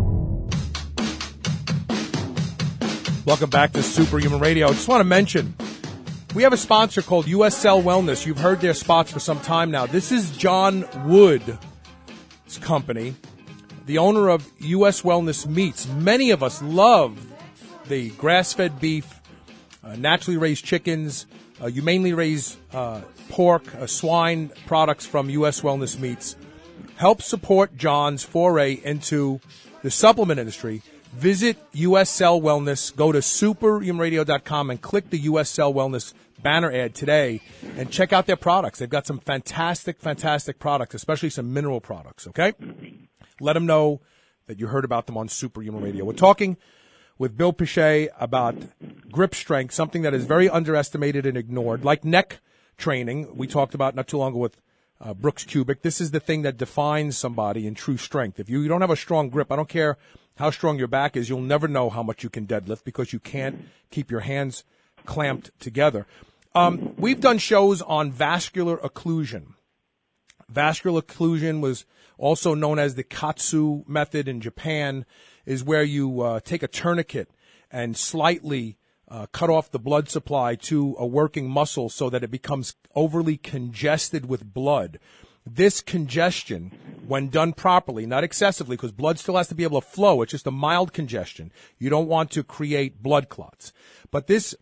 Welcome back to Superhuman Radio. I just want to mention, we have a sponsor called US Cell Wellness. You've heard their spots for some time now. This is John Wood's company, the owner of US Wellness Meats. Many of us love the grass-fed beef, naturally raised chickens, humanely raised pork, swine products from US Wellness Meats. Help support John's foray into the supplement industry. Visit US Cell Wellness. Go to superhumanradio.com and click the US Cell Wellness banner ad today and check out their products. They've got some fantastic, fantastic products, especially some mineral products, okay? Let them know that you heard about them on Superhuman Radio. We're talking with Bill Pichet about grip strength, something that is very underestimated and ignored, like neck training. We talked about not too long ago with Brooks Kubik. This is the thing that defines somebody in true strength. If you don't have a strong grip, I don't care how strong your back is, you'll never know how much you can deadlift because you can't keep your hands clamped together. We've done shows on vascular occlusion. Vascular occlusion was also known as the Katsu method in Japan, is where you take a tourniquet and slightly cut off the blood supply to a working muscle so that it becomes overly congested with blood. This congestion, when done properly, not excessively, because blood still has to be able to flow, it's just a mild congestion. You don't want to create blood clots. But this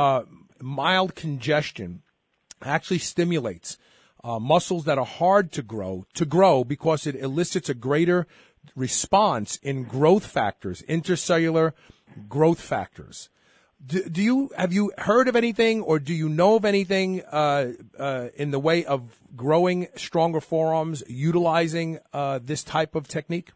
mild congestion actually stimulates muscles that are hard to grow because it elicits a greater response in growth factors, intercellular growth factors. Have you heard of anything, or do you know of anything in the way of growing stronger forearms utilizing this type of technique?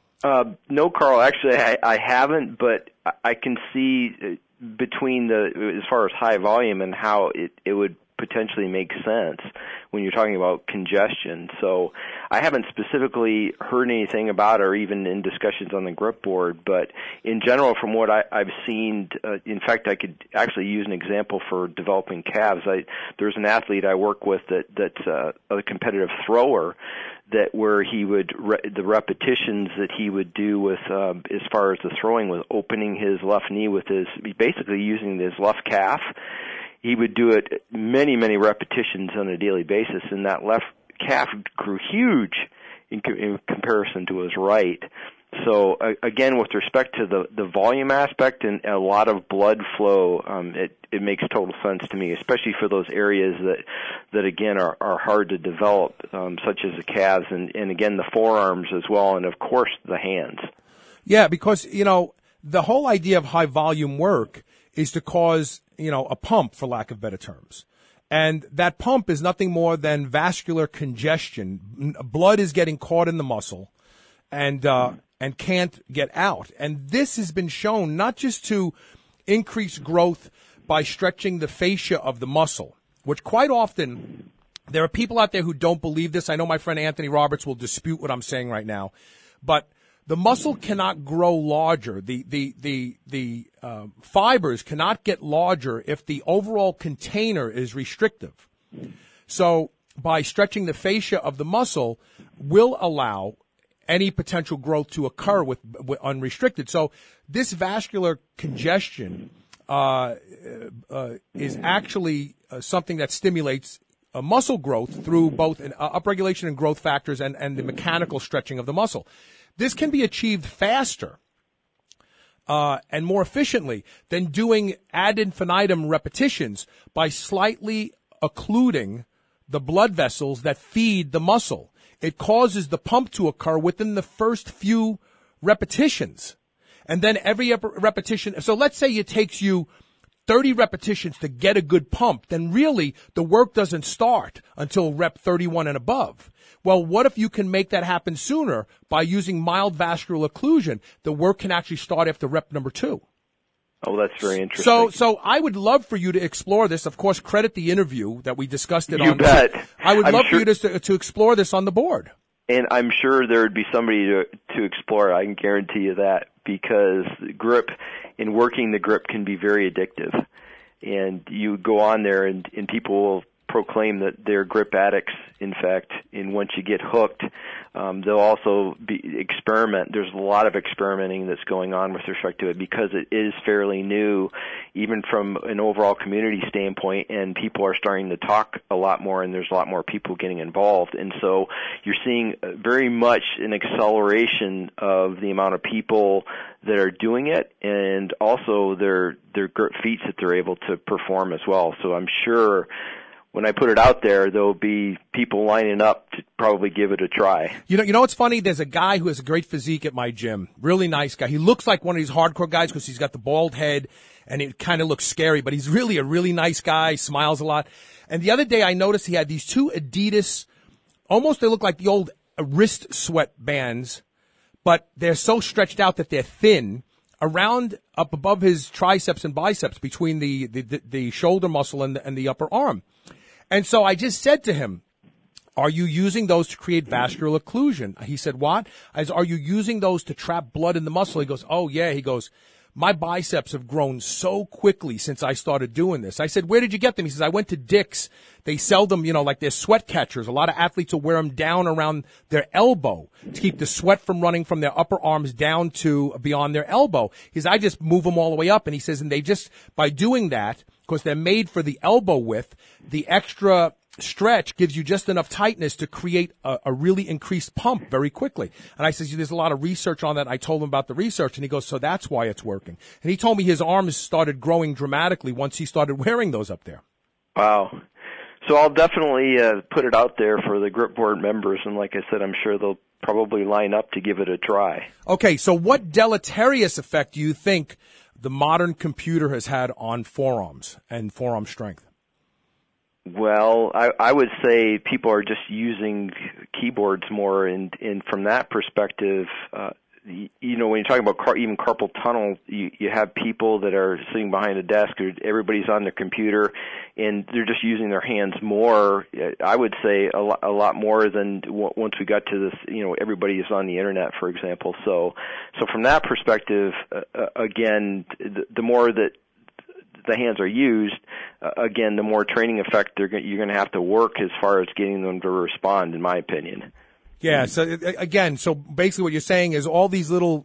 No, Carl. Actually, I haven't, but I can see between as far as high volume and how it would potentially make sense when you're talking about congestion. So I haven't specifically heard anything about it or even in discussions on the grip board, but in general, from what I've seen, in fact, I could actually use an example for developing calves. There's an athlete I work with that's a competitive thrower, that where he would the repetitions that he would do with as far as the throwing, with opening his left knee with basically using his left calf. He would do it many repetitions on a daily basis, and that left calf grew huge in comparison to his right. So again, with respect to the volume aspect and a lot of blood flow, it makes total sense to me, especially for those areas that again are hard to develop, such as the calves and again the forearms as well, and of course the hands. Yeah, because the whole idea of high volume work is to cause a pump, for lack of better terms. And that pump is nothing more than vascular congestion. Blood is getting caught in the muscle and can't get out. And this has been shown not just to increase growth by stretching the fascia of the muscle, which quite often there are people out there who don't believe this. I know my friend Anthony Roberts will dispute what I'm saying right now, but the muscle cannot grow larger. The fibers cannot get larger if the overall container is restrictive. So by stretching the fascia of the muscle will allow any potential growth to occur with unrestricted. So this vascular congestion is actually something that stimulates muscle growth through both upregulation and growth factors and the mechanical stretching of the muscle. This can be achieved faster and more efficiently than doing ad infinitum repetitions by slightly occluding the blood vessels that feed the muscle. It causes the pump to occur within the first few repetitions. And then every repetition, so let's say it takes you 30 repetitions to get a good pump, then really the work doesn't start until rep 31 and above. Well, what if you can make that happen sooner by using mild vascular occlusion? The work can actually start after rep number 2. Oh, that's very interesting. So I would love for you to explore this. Of course, credit the interview that we discussed it on. You bet. I would love for you to explore this on the board. And I'm sure there would be somebody to explore. I can guarantee you that, because grip, in working the grip, can be very addictive. And you go on there and people will proclaim that they're grip addicts, in fact, and once you get hooked, they'll also experiment. There's a lot of experimenting that's going on with respect to it, because it is fairly new, even from an overall community standpoint, and people are starting to talk a lot more, and there's a lot more people getting involved. And so you're seeing very much an acceleration of the amount of people that are doing it, and also their grip feats that they're able to perform as well. So I'm sure when I put it out there, there'll be people lining up to probably give it a try. You know what's funny? There's a guy who has a great physique at my gym. Really nice guy. He looks like one of these hardcore guys because he's got the bald head and it kind of looks scary, but he's really a really nice guy, smiles a lot. And the other day I noticed he had these 2 Adidas, almost they look like the old wrist sweat bands, but they're so stretched out that they're thin, around up above his triceps and biceps, between the shoulder muscle and the upper arm. And so I just said to him, are you using those to create vascular occlusion? He said, what? I said, are you using those to trap blood in the muscle? He goes, oh, yeah. He goes, my biceps have grown so quickly since I started doing this. I said, where did you get them? He says, I went to Dick's. They sell them, like they're sweat catchers. A lot of athletes will wear them down around their elbow to keep the sweat from running from their upper arms down to beyond their elbow. He says, I just move them all the way up. And he says, and they just, by doing that, because they're made for the elbow width, the extra stretch gives you just enough tightness to create a really increased pump very quickly. And I said, there's a lot of research on that. I told him about the research, and he goes, so that's why it's working. And he told me his arms started growing dramatically once he started wearing those up there. Wow. So I'll definitely put it out there for the grip board members, and like I said, I'm sure they'll probably line up to give it a try. Okay, so what deleterious effect do you think the modern computer has had on forearms and forearm strength? Well, I would say people are just using keyboards more, and from that perspective, you know, when you're talking about even carpal tunnel, you have people that are sitting behind a desk, or everybody's on their computer, and they're just using their hands more. I would say a lot more than once we got to this, you know, everybody is on the internet, for example. So from that perspective, again, the more that the hands are used, again, the more training effect you're going to have to work as far as getting them to respond, in my opinion. Yeah. So again, so basically what you're saying is all these little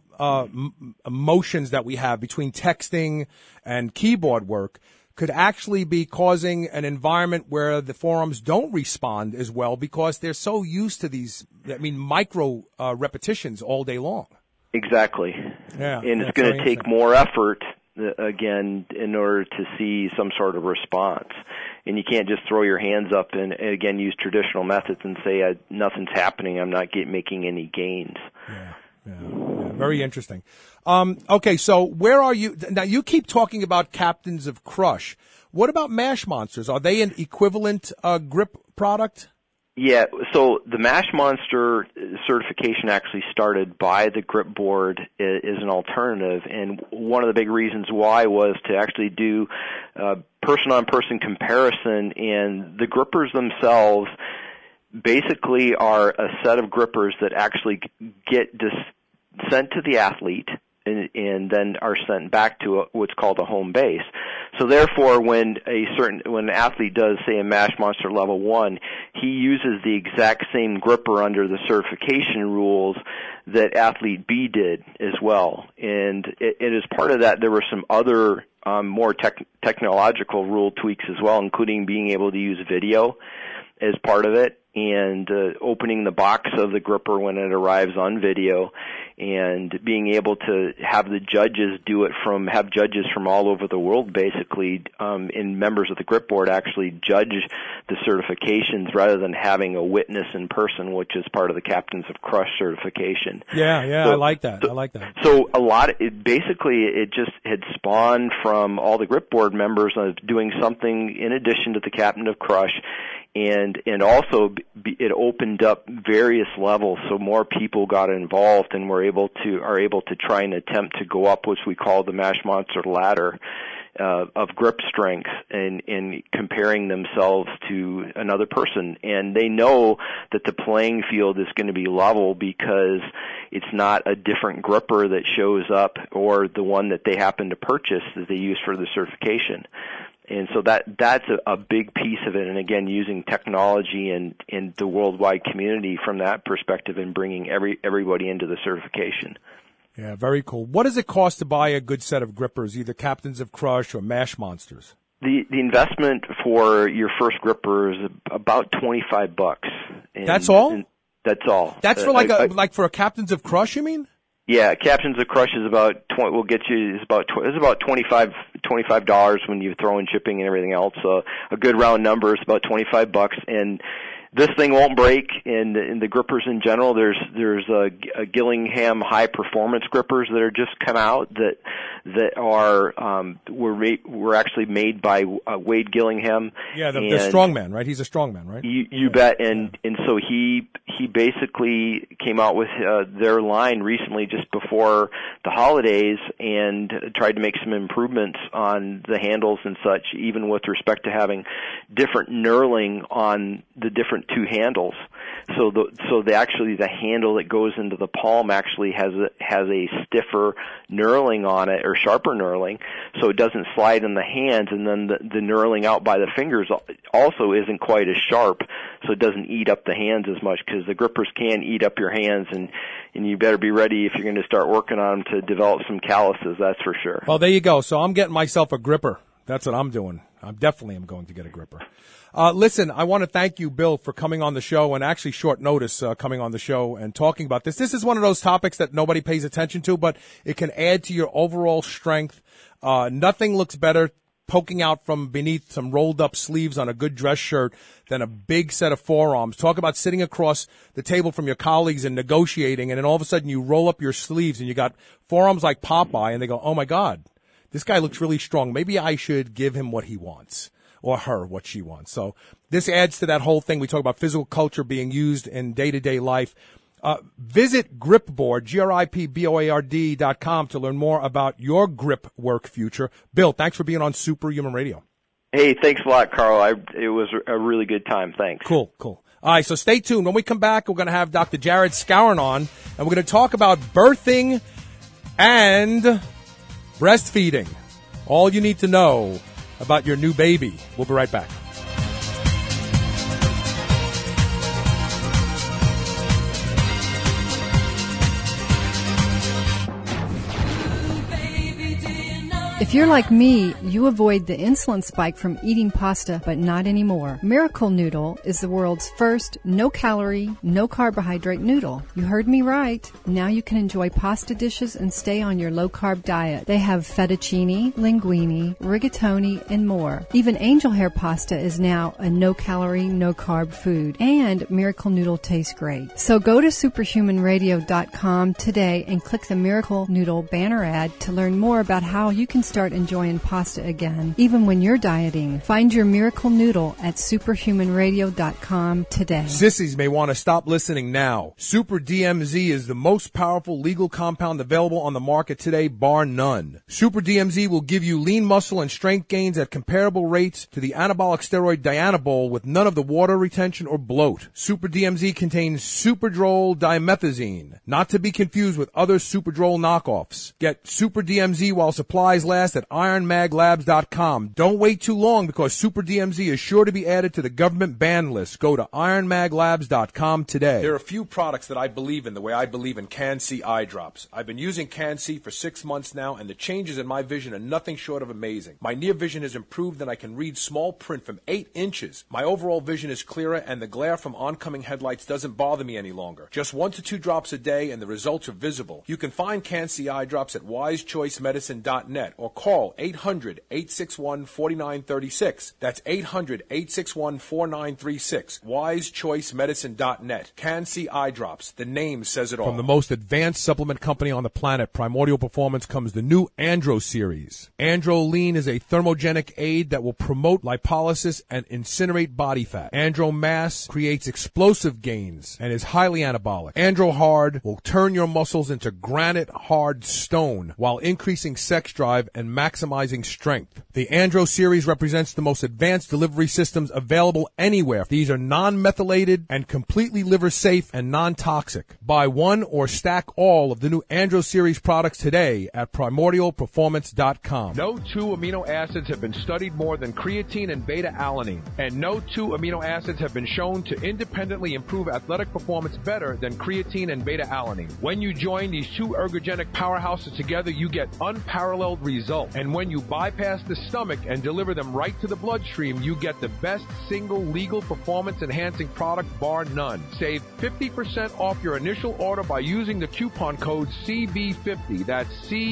motions that we have between texting and keyboard work could actually be causing an environment where the forearms don't respond as well because they're so used to these, micro repetitions all day long. Exactly. Yeah. And it's going to take more effort, again, in order to see some sort of response. And you can't just throw your hands up and again, use traditional methods and say, nothing's happening, I'm not making any gains. Yeah. Very interesting. Okay, so where are you? Now, you keep talking about Captains of Crush. What about Mash Monsters? Are they an equivalent grip product? Yeah, so the Mash Monster certification actually started by the Grip Board as an alternative, and one of the big reasons why was to actually do person-on-person comparison, and the grippers themselves basically are a set of grippers that actually get sent to the athlete and then are sent back to what's called a home base. So therefore, when an athlete does, say, a Mash Monster Level 1, he uses the exact same gripper under the certification rules that athlete B did as well. And as part of that, there were some other more technological rule tweaks as well, including being able to use video as part of it, and opening the box of the gripper when it arrives on video, and being able to have the judges have judges from all over the world, basically, and members of the Grip Board actually judge the certifications rather than having a witness in person, which is part of the Captains of Crush certification. Yeah, I like that. So it just had spawned from all the Grip Board members doing something in addition to the Captain of Crush. And also it opened up various levels, so more people got involved and are able to try and attempt to go up what we call the Mash Monster ladder of grip strength and comparing themselves to another person. And they know that the playing field is going to be level because it's not a different gripper that shows up or the one that they happen to purchase that they use for the certification. And so that's a big piece of it, and again, using technology and the worldwide community from that perspective and bringing everybody into the certification. Yeah, very cool. What does it cost to buy a good set of grippers, either Captains of Crush or Mash Monsters? The investment for your first gripper is about $25. That's all? That's all. That's for like for a Captains of Crush, you mean? Yeah, Captains of Crush is about $25 when you throw in shipping and everything else. So a good round number is about $25, and this thing won't break. And the grippers in general, there's a Gillingham high performance grippers that are just come out that were actually made by Wade Gillingham. Yeah, the strongman, right? He's a strongman, right? You bet. And so he basically came out with their line recently, just before the holidays, and tried to make some improvements on the handles and such, even with respect to having different knurling on the different two handles. So the handle that goes into the palm actually has a stiffer knurling on it, or sharper knurling, so it doesn't slide in the hands, and then the knurling out by the fingers also isn't quite as sharp, so it doesn't eat up the hands as much, because the grippers can eat up your hands, and you better be ready if you're going to start working on them to develop some calluses, that's for sure. Well, there you go. So I'm getting myself a gripper. That's what I'm doing. I definitely am going to get a gripper. Listen, I want to thank you, Bill, for coming on the show, and actually short notice coming on the show and talking about this. This is one of those topics that nobody pays attention to, but it can add to your overall strength. Nothing looks better poking out from beneath some rolled up sleeves on a good dress shirt than a big set of forearms. Talk about sitting across the table from your colleagues and negotiating, and then all of a sudden you roll up your sleeves and you got forearms like Popeye, and they go, oh my God, this guy looks really strong. Maybe I should give him what he wants, or her what she wants. So this adds to that whole thing. We talk about physical culture being used in day-to-day life. Visit Gripboard, GRIPBOARD.com to learn more about your grip work future. Bill, thanks for being on Superhuman Radio. Hey, thanks a lot, Carl. It was a really good time. Thanks. Cool. All right, so stay tuned. When we come back, we're going to have Dr. Jared Skowron on, and we're going to talk about birthing and breastfeeding. All you need to know about your new baby. We'll be right back. If you're like me, you avoid the insulin spike from eating pasta, but not anymore. Miracle Noodle is the world's first no-calorie, no-carbohydrate noodle. You heard me right. Now you can enjoy pasta dishes and stay on your low-carb diet. They have fettuccine, linguine, rigatoni, and more. Even angel hair pasta is now a no-calorie, no-carb food. And Miracle Noodle tastes great. So go to superhumanradio.com today and click the Miracle Noodle banner ad to learn more about how you can start enjoying pasta again, even when you're dieting. Find your Miracle Noodle at superhumanradio.com today. Sissies may want to stop listening now. Super DMZ is the most powerful legal compound available on the market today, bar none. Super DMZ will give you lean muscle and strength gains at comparable rates to the anabolic steroid Dianabol with none of the water retention or bloat. Super DMZ contains Superdrol dimethazine, not to be confused with other Superdrol knockoffs. Get Super DMZ while supplies last at ironmaglabs.com. Don't wait too long because Super DMZ is sure to be added to the government ban list. Go to ironmaglabs.com today. There are a few products that I believe in the way I believe in Can-C eye drops. I've been using Can-C for 6 months now, and the changes in my vision are nothing short of amazing. My near vision has improved, and I can read small print from 8 inches. My overall vision is clearer, and the glare from oncoming headlights doesn't bother me any longer. Just 1 to 2 drops a day, and the results are visible. You can find Can-C eye drops at wisechoicemedicine.net or call 800-861-4936. That's 800-861-4936. wisechoicemedicine.net. Can-C eye drops. The name says it all. From the most advanced supplement company on the planet, Primordial Performance, comes the new Andro series. Andro Lean is a thermogenic aid that will promote lipolysis and incinerate body fat. Andro Mass creates explosive gains and is highly anabolic. Andro Hard will turn your muscles into granite hard stone while increasing sex drive and maximizing strength. The Andro series represents the most advanced delivery systems available anywhere. These are non-methylated and completely liver safe and non-toxic. Buy one or stack all of the new Andro series products today at primordialperformance.com. No 2 amino acids have been studied more than creatine and beta-alanine, and no 2 amino acids have been shown to independently improve athletic performance better than creatine and beta-alanine. When you join these 2 ergogenic powerhouses together, you get unparalleled results. And when you bypass the stomach and deliver them right to the bloodstream, you get the best single legal performance-enhancing product, bar none. Save 50% off your initial order by using the coupon code CB50. That's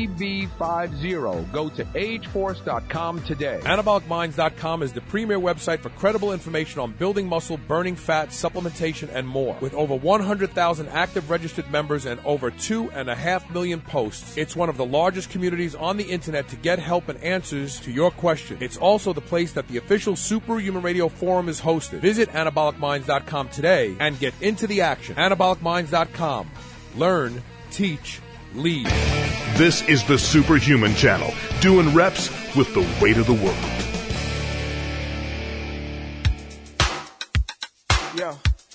CB50. Go to ageforce.com today. AnabolicMinds.com is the premier website for credible information on building muscle, burning fat, supplementation, and more. With over 100,000 active registered members and over 2.5 million posts, it's one of the largest communities on the internet to get help and answers to your questions. It's also the place that the official Superhuman Radio Forum is hosted. Visit AnabolicMinds.com today and get into the action. AnabolicMinds.com. Learn, teach, lead. This is the Superhuman Channel, doing reps with the weight of the world. Yo.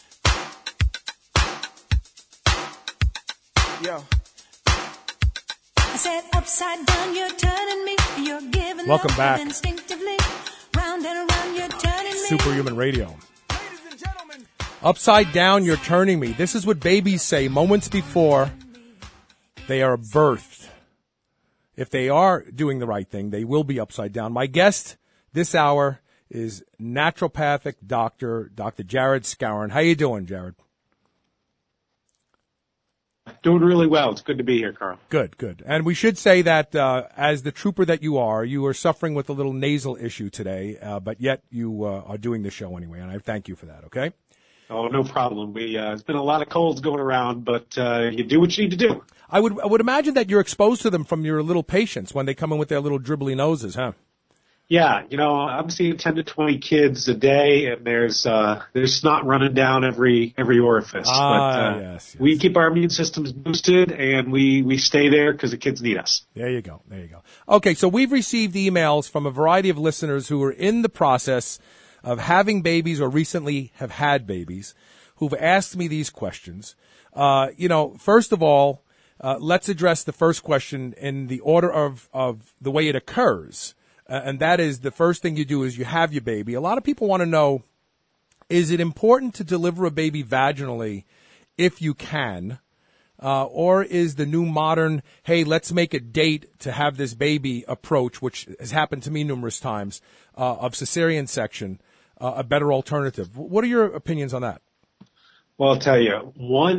I said upside down, you're turning me. You're giving Welcome back. Instinctively. Round and around, you're turning me. Superhuman Radio. Upside down, you're turning me. This is what babies say moments before they are birthed. If they are doing the right thing, they will be upside down. My guest this hour is naturopathic doctor, Dr. Jared Skowron. How you doing, Jared? Doing really well. It's good to be here, Carl. Good. And we should say that as the trooper that you are suffering with a little nasal issue today, but yet you are doing the show anyway, and I thank you for that, okay? Oh, no problem. There's been a lot of colds going around, but you do what you need to do. I would imagine that you're exposed to them from your little patients when they come in with their little dribbly noses, huh? Yeah, I'm seeing 10 to 20 kids a day, and there's snot running down every orifice. Yes. We keep our immune systems boosted, and we stay there because the kids need us. There you go. Okay, so we've received emails from a variety of listeners who are in the process of having babies or recently have had babies who've asked me these questions. First of all, let's address the first question in the order of the way it occurs. And that is the first thing you do is you have your baby. A lot of people want to know, is it important to deliver a baby vaginally if you can? Or is the new modern, hey, let's make a date to have this baby approach, which has happened to me numerous times, of cesarean section, a better alternative? What are your opinions on that? Well, I'll tell you,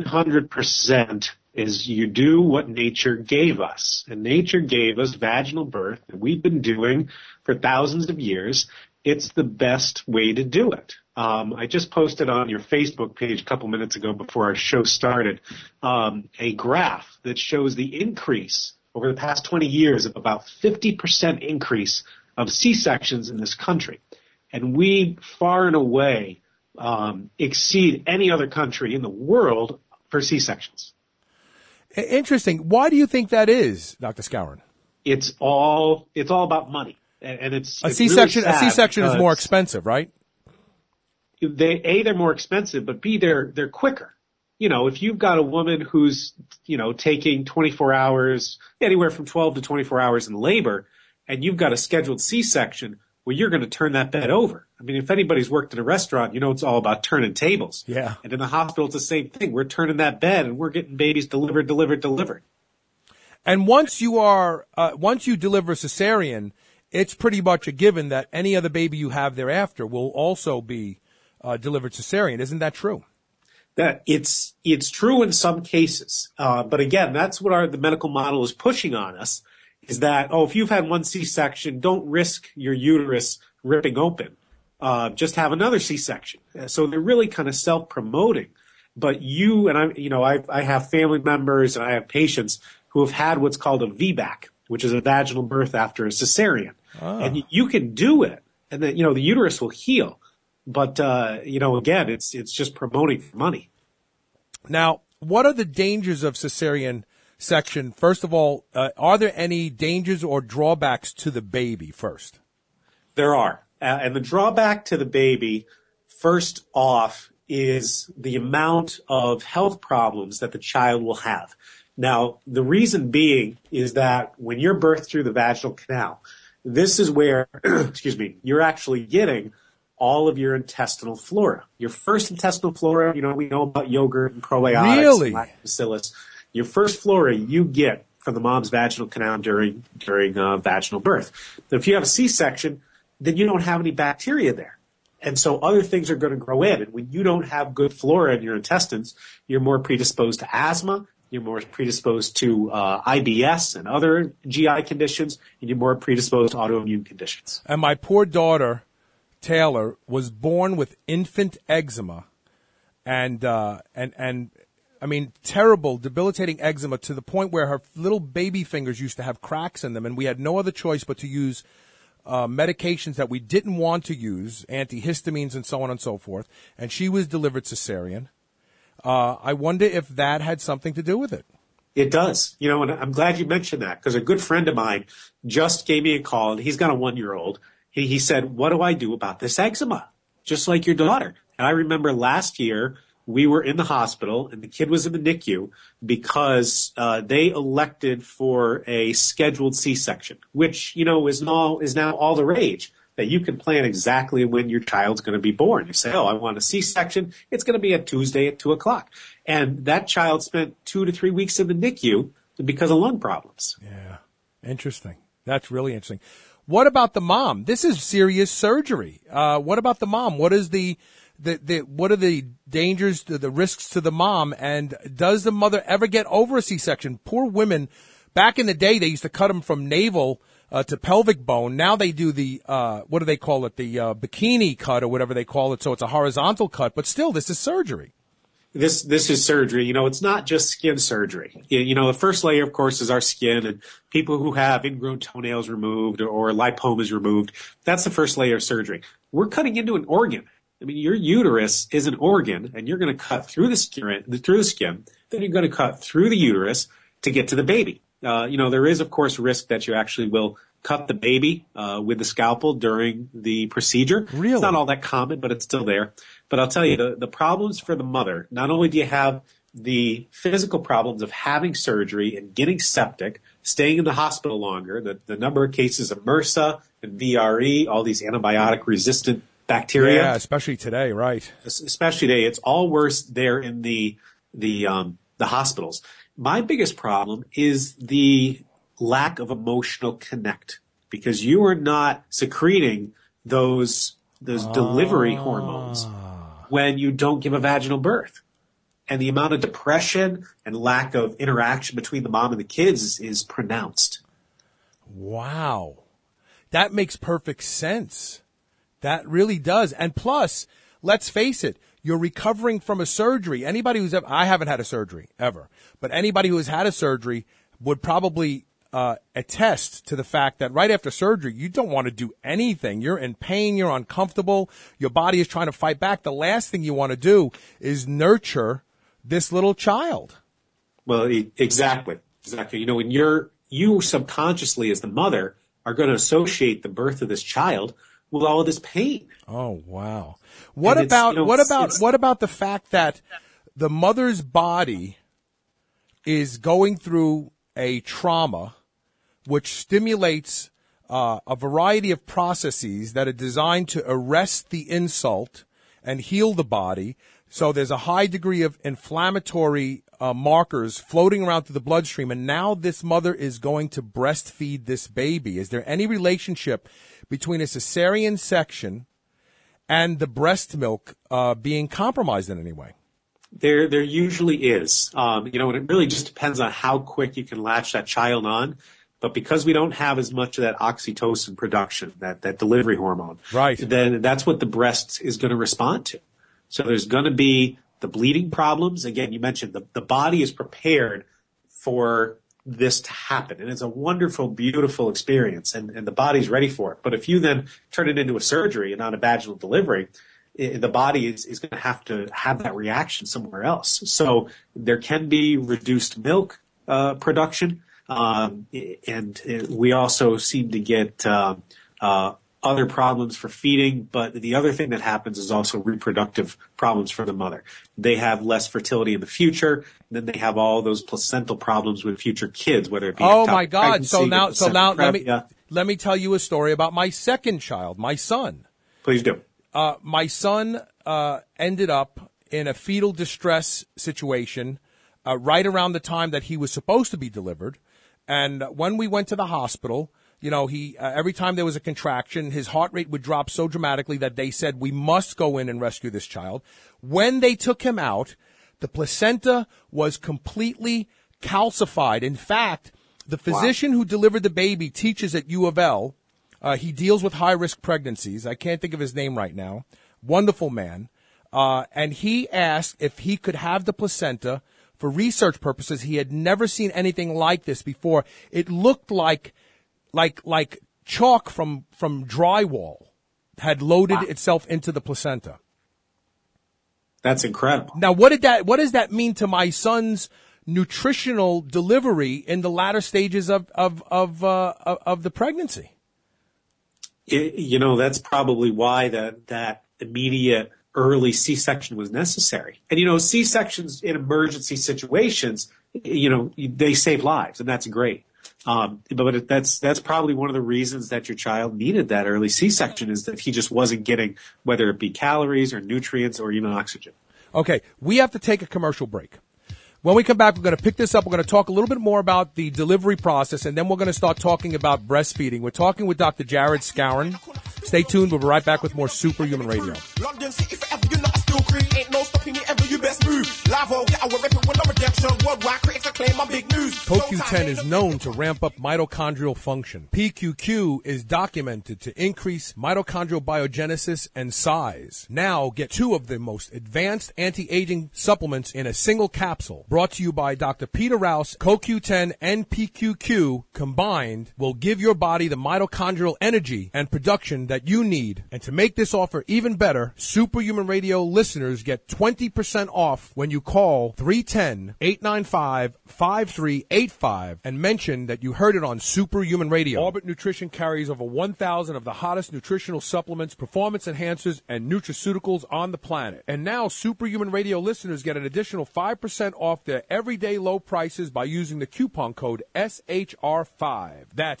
100% is you do what nature gave us. And nature gave us vaginal birth that we've been doing for thousands of years. It's the best way to do it. I just posted on your Facebook page a couple minutes ago before our show started a graph that shows the increase over the past 20 years of about 50% increase of C-sections in this country. And we far and away exceed any other country in the world for C-sections. Interesting. Why do you think that is, Dr. Skowron? It's all about money, and it's a C-section. Really a C-section is more expensive, right? They're more expensive, but B, they're quicker. If you've got a woman who's taking 24 hours, anywhere from 12 to 24 hours in labor, and you've got a scheduled C-section, well, you're going to turn that bed over. I mean, if anybody's worked in a restaurant, it's all about turning tables. Yeah. And in the hospital, it's the same thing. We're turning that bed and we're getting babies delivered. And once you deliver cesarean, it's pretty much a given that any other baby you have thereafter will also be delivered cesarean. Isn't that true? That it's true in some cases. But again, that's what the medical model is pushing on us. Is that, if you've had one C-section, don't risk your uterus ripping open. Just have another C-section. So they're really kind of self-promoting. But you and I have family members and I have patients who have had what's called a VBAC, which is a vaginal birth after a cesarean. Oh. And you can do it, and then the uterus will heal. But again, it's just promoting for money. Now, what are the dangers of cesarean section? First of all, are there any dangers or drawbacks to the baby first? There are. And the drawback to the baby, first off, is the amount of health problems that the child will have. Now, the reason being is that when you're birthed through the vaginal canal, this is where, you're actually getting all of your intestinal flora. Your first intestinal flora, we know about yogurt and probiotics, really? And lactobacillus. Your first flora you get from the mom's vaginal canal during vaginal birth. If you have a C-section, then you don't have any bacteria there. And so other things are going to grow in. And when you don't have good flora in your intestines, you're more predisposed to asthma, you're more predisposed to IBS and other GI conditions, and you're more predisposed to autoimmune conditions. And my poor daughter, Taylor, was born with infant eczema and I mean, terrible, debilitating eczema to the point where her little baby fingers used to have cracks in them, and we had no other choice but to use medications that we didn't want to use, antihistamines and so on and so forth, and she was delivered cesarean. I wonder if that had something to do with it. It does. And I'm glad you mentioned that, because a good friend of mine just gave me a call, and he's got a 1-year-old. He said, what do I do about this eczema? Just like your daughter. And I remember last year, we were in the hospital and the kid was in the NICU because they elected for a scheduled C-section, which, is now all the rage, that you can plan exactly when your child's going to be born. You say, I want a C-section. It's going to be a Tuesday at 2:00. And that child spent 2 to 3 weeks in the NICU because of lung problems. Yeah. Interesting. That's really interesting. What about the mom? This is serious surgery. What about the mom? What is what are the dangers, the risks to the mom, and does the mother ever get over a C-section? Poor women, back in the day, they used to cut them from navel to pelvic bone. Now they do the, what do they call it, the bikini cut or whatever they call it, so it's a horizontal cut, but still, this is surgery. This is surgery. You know, it's not just skin surgery. You know, the first layer, of course, is our skin, and people who have ingrown toenails removed or lipomas removed, that's the first layer of surgery. We're cutting into an organ. I mean, your uterus is an organ, and you're going to cut through the skin, then you're going to cut through the uterus to get to the baby. You know, there is, of course, risk that you actually will cut the baby with the scalpel during the procedure. Really? It's not all that common, but it's still there. But I'll tell you, the problems for the mother, not only do you have the physical problems of having surgery and getting septic, staying in the hospital longer, the number of cases of MRSA and VRE, all these antibiotic-resistant bacteria. Yeah, especially today, right. Especially today. It's all worse there in the hospitals. My biggest problem is the lack of emotional connect, because you are not secreting those delivery hormones when you don't give a vaginal birth. And the amount of depression and lack of interaction between the mom and the kids is pronounced. Wow. That makes perfect sense. That really does. And plus, let's face it, you're recovering from a surgery. Anybody who's I haven't had a surgery ever, but anybody who has had a surgery would probably attest to the fact that right after surgery, you don't want to do anything. You're in pain. You're uncomfortable. Your body is trying to fight back. The last thing you want to do is nurture this little child. Well, exactly. You know, when you subconsciously as the mother are going to associate the birth of this child with all of this pain. Oh, wow. What about the fact that the mother's body is going through a trauma which stimulates a variety of processes that are designed to arrest the insult and heal the body. So there's a high degree of inflammatory markers floating around through the bloodstream, and now this mother is going to breastfeed this baby. Is there any relationship between a cesarean section and the breast milk being compromised in any way? There usually is. You know, and it really just depends on how quick you can latch that child on. But because we don't have as much of that oxytocin production, that delivery hormone, right, then that's what the breast is going to respond to. So there's going to be the bleeding problems. Again, you mentioned the body is prepared for this to happen. And it's a wonderful, beautiful experience, and the body's ready for it. But if you then turn it into a surgery and not a vaginal delivery, the body is going to have that reaction somewhere else. So there can be reduced milk production, and we also seem to get other problems for feeding. But the other thing that happens is also reproductive problems for the mother. They have less fertility in the future. And then they have all those placental problems with future kids, whether it be my God! So now let me tell you a story about my second child, my son. Please do. My son ended up in a fetal distress situation right around the time that he was supposed to be delivered. And when we went to the hospital, you know, he every time there was a contraction, his heart rate would drop so dramatically that they said, we must go in and rescue this child. When they took him out, the placenta was completely calcified. In fact, the physician who delivered the baby teaches at U of L. He deals with high-risk pregnancies. I can't think of his name right now. Wonderful man. And he asked if he could have the placenta for research purposes. He had never seen anything like this before. It looked like chalk from drywall had loaded itself into the placenta. That's incredible. Now, what does that mean to my son's nutritional delivery in the latter stages of the pregnancy? You know, that's probably why that immediate early C-section was necessary. And, you know, C-sections in emergency situations, you know, they save lives, and that's great. But that's probably one of the reasons that your child needed that early C-section, is that he just wasn't getting, whether it be calories or nutrients or even oxygen. Okay, we have to take a commercial break. When we come back, we're going to pick this up. We're going to talk a little bit more about the delivery process, and then we're going to start talking about breastfeeding. We're talking with Dr. Jared Skowron. Stay tuned. We'll be right back with more Superhuman Radio. London City forever, you're not a still cream. Ain't no stopping it ever, you best move. Live or get away, rip it when I'm redemption. function. Worldwide critics acclaim my big news. CoQ10 is known to ramp up mitochondrial function. PQQ is documented to increase mitochondrial biogenesis and size. Now get 2 of the most advanced anti-aging supplements in a single capsule. Brought to you by Dr. Peter Rouse. CoQ10 and PQQ combined will give your body the mitochondrial energy and production that you need. And to make this offer even better, Superhuman Radio listeners get 20% off when you call 310-895-5385 and mention that you heard it on Superhuman Radio. Orbit Nutrition carries over 1,000 of the hottest nutritional supplements, performance enhancers, and nutraceuticals on the planet. And now Superhuman Radio listeners get an additional 5% off their everyday low prices by using the coupon code SHR5. That's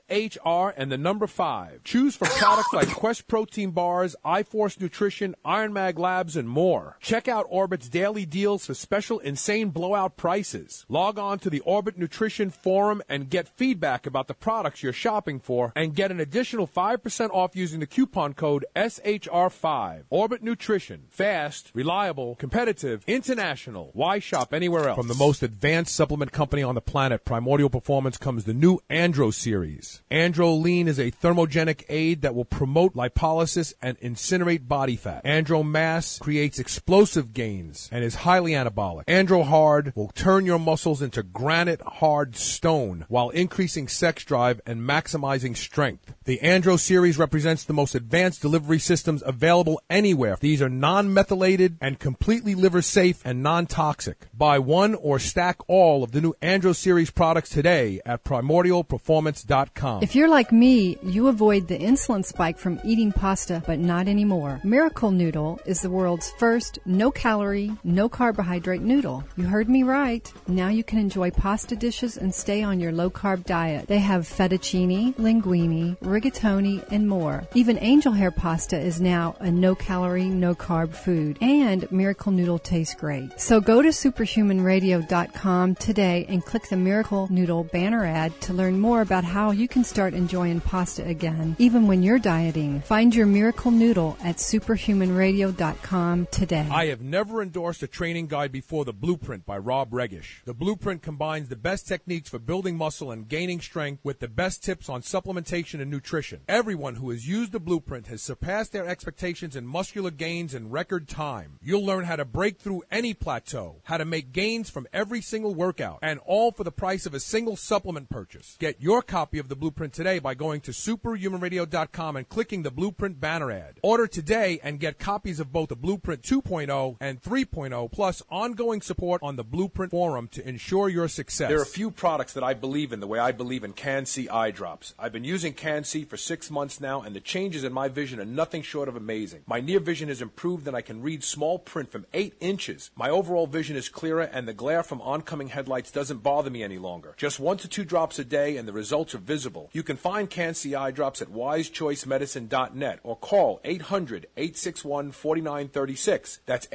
SHR and the number 5. Choose from products like Quest Protein Bars, iForce Nutrition, Iron Mag Labs, and more. Check out Orbit's daily deals for special insane blowout prices. Log on to the Orbit Nutrition Forum and get feedback about the products you're shopping for and get an additional 5% off using the coupon code SHR5. Orbit Nutrition. Fast, reliable, competitive, international. Why shop anywhere else? From the most advanced supplement company on the planet, Primordial Performance, comes the new Andro series. Andro Lean is a thermogenic aid that will promote lipolysis and incinerate body fat. Andro Mass creates explosive gains and is highly anabolic. Andro Hard will turn your muscles into granite hard stone while increasing sex drive and maximizing strength. The Andro series represents the most advanced delivery systems available anywhere. These are non-methylated and completely liver safe and non-toxic. Buy one or stack all of the new Andro series products today at primordialperformance.com. If you're like me, you avoid the insulin spike from eating pasta, but not anymore. Miracle Noodle is the world's first no-calorie, no-carbohydrate noodle. You heard me right. Now you can enjoy pasta dishes and stay on your low-carb diet. They have fettuccine, linguine, rigatoni, and more. Even angel hair pasta is now a no-calorie, no-carb food. And Miracle Noodle tastes great. So go to superhumanradio.com today and click the Miracle Noodle banner ad to learn more about how you can start enjoying pasta again, even when you're dieting. Find your Miracle Noodle at superhumanradio.com today. I have never endorsed a training guide before, The Blueprint by Rob Regish. The Blueprint combines the best techniques for building muscle and gaining strength with the best tips on supplementation and nutrition. Everyone who has used The Blueprint has surpassed their expectations in muscular gains in record time. You'll learn how to break through any plateau, how to make gains from every single workout, and all for the price of a single supplement purchase. Get your copy of The Blueprint today by going to superhumanradio.com and clicking the Blueprint banner ad. Order today and get copies of both the Blueprint 2.0 and 3.0, plus ongoing support on the Blueprint forum to ensure your success. There are a few products that I believe in the way I believe in Can-C eye drops. I've been using Can-C for 6 months now, and the changes in my vision are nothing short of amazing. My near vision has improved, and I can read small print from 8 inches. My overall vision is clearer, and the glare from oncoming headlights doesn't bother me any longer. Just 1 to 2 drops a day, and the results are visible. You can find Can-C eye drops at wisechoicemedicine.net or call 800-861-4936. That's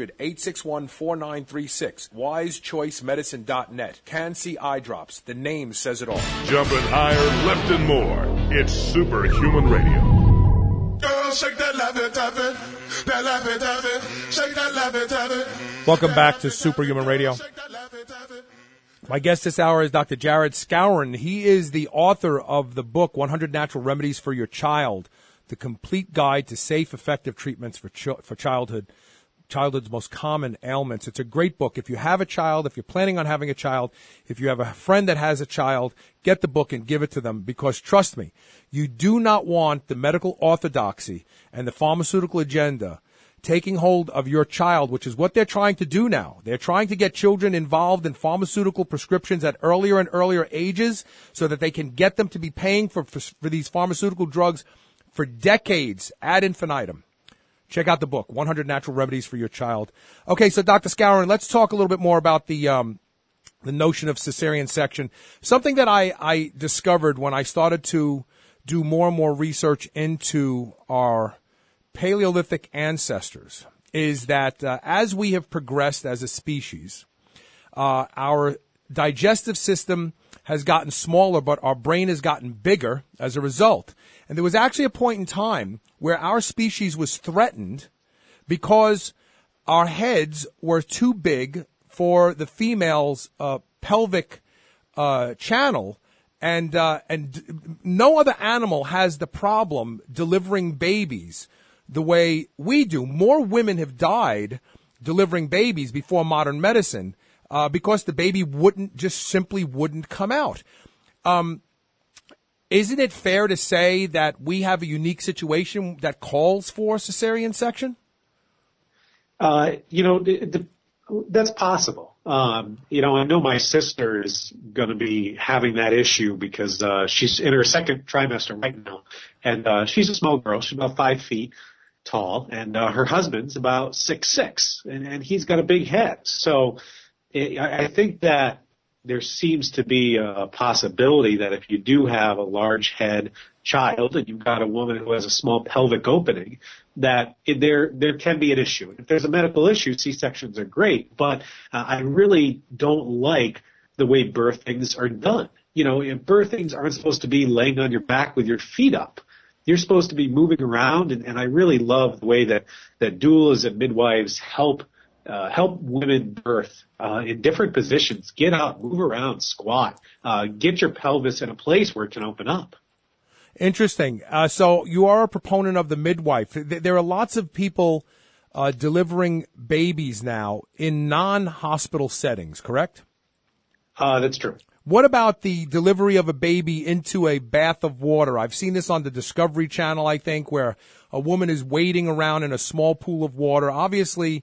800-861-4936. wisechoicemedicine.net. Can-C eye drops. The name says it all. Jumping higher, lifting more. It's Superhuman Radio. Girl, shake that laffy-taffy, that laffy-taffy, shake that laffy-taffy. Welcome back to Superhuman Radio. My guest this hour is Dr. Jared Skowron. He is the author of the book, 100 Natural Remedies for Your Child, the complete guide to safe, effective treatments for childhood's most common ailments. It's a great book. If you have a child, if you're planning on having a child, if you have a friend that has a child, get the book and give it to them, because trust me, you do not want the medical orthodoxy and the pharmaceutical agenda taking hold of your child, which is what they're trying to do now. They're trying to get children involved in pharmaceutical prescriptions at earlier and earlier ages so that they can get them to be paying for these pharmaceutical drugs for decades ad infinitum. Check out the book, 100 Natural Remedies for Your Child. Okay, so Dr. Skowron, let's talk a little bit more about the notion of cesarean section. Something that I discovered when I started to do more and more research into our Paleolithic ancestors is that as we have progressed as a species, our digestive system has gotten smaller, but our brain has gotten bigger as a result. And there was actually a point in time where our species was threatened because our heads were too big for the female's pelvic channel, and no other animal has the problem delivering babies the way we do. More women have died delivering babies before modern medicine because the baby simply wouldn't come out. Isn't it fair to say that we have a unique situation that calls for cesarean section? That's possible. I know my sister is going to be having that issue because she's in her second trimester right now, and she's a small girl. She's about 5 feet tall, and her husband's about 6'6", and he's got a big head. So I think that there seems to be a possibility that if you do have a large head child and you've got a woman who has a small pelvic opening, that there can be an issue. If there's a medical issue, C-sections are great, but I really don't like the way birthings are done. Birthings aren't supposed to be laying on your back with your feet up. You're supposed to be moving around, and I really love the way that doulas and midwives help women birth in different positions. Get out, move around, squat, get your pelvis in a place where it can open up. Interesting. So you are a proponent of the midwife. There are lots of people delivering babies now in non-hospital settings, correct? That's true. What about the delivery of a baby into a bath of water? I've seen this on the Discovery Channel, I think, where a woman is wading around in a small pool of water. Obviously,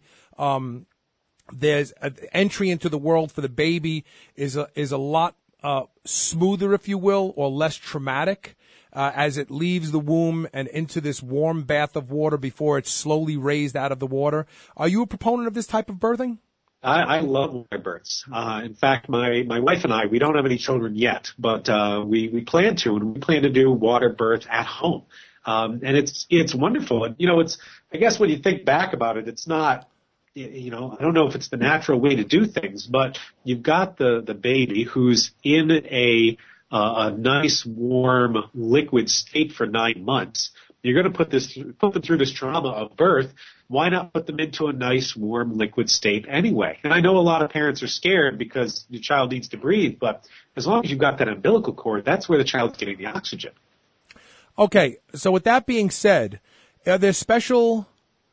there's an entry into the world for the baby is a lot smoother, if you will, or less traumatic as it leaves the womb and into this warm bath of water before it's slowly raised out of the water. Are you a proponent of this type of birthing? I love water births. In fact, my wife and I, we don't have any children yet, but we plan to, and we plan to do water births at home. And it's wonderful. And, I guess when you think back about it, it's not, I don't know if it's the natural way to do things, but you've got the baby who's in a nice, warm, liquid state for 9 months. You're going to put them through this trauma of birth. Why not put them into a nice, warm, liquid state anyway? And I know a lot of parents are scared because your child needs to breathe, but as long as you've got that umbilical cord, that's where the child's getting the oxygen. Okay, so with that being said, are there special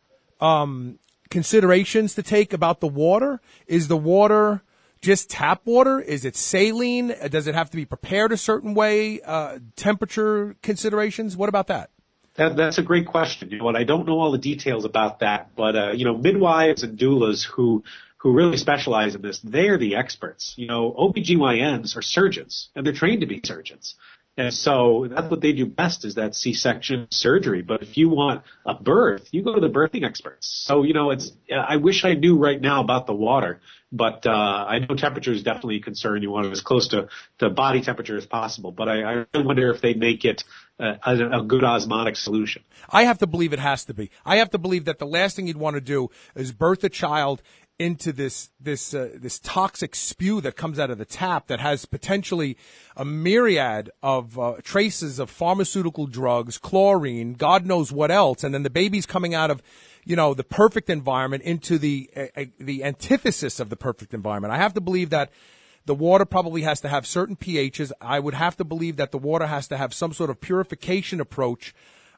considerations to take about the water? Is the water just tap water? Is it saline? Does it have to be prepared a certain way? Temperature considerations? What about that? That's a great question. I don't know all the details about that, but midwives and doulas who really specialize in this, they're the experts. OBGYNs are surgeons, and they're trained to be surgeons. And so that's what they do best is that C-section surgery. But if you want a birth, you go to the birthing experts. So, I wish I knew right now about the water, but I know temperature is definitely a concern. You want it as close to body temperature as possible. But I really wonder if they make it a good osmotic solution. I have to believe it has to be. I have to believe that the last thing you'd want to do is birth a child into this toxic spew that comes out of the tap that has potentially a myriad of traces of pharmaceutical drugs, chlorine, God knows what else, and then the baby's coming out of the perfect environment into the antithesis of the perfect environment. I have to believe that the water probably has to have certain pHs. I would have to believe that the water has to have some sort of purification approach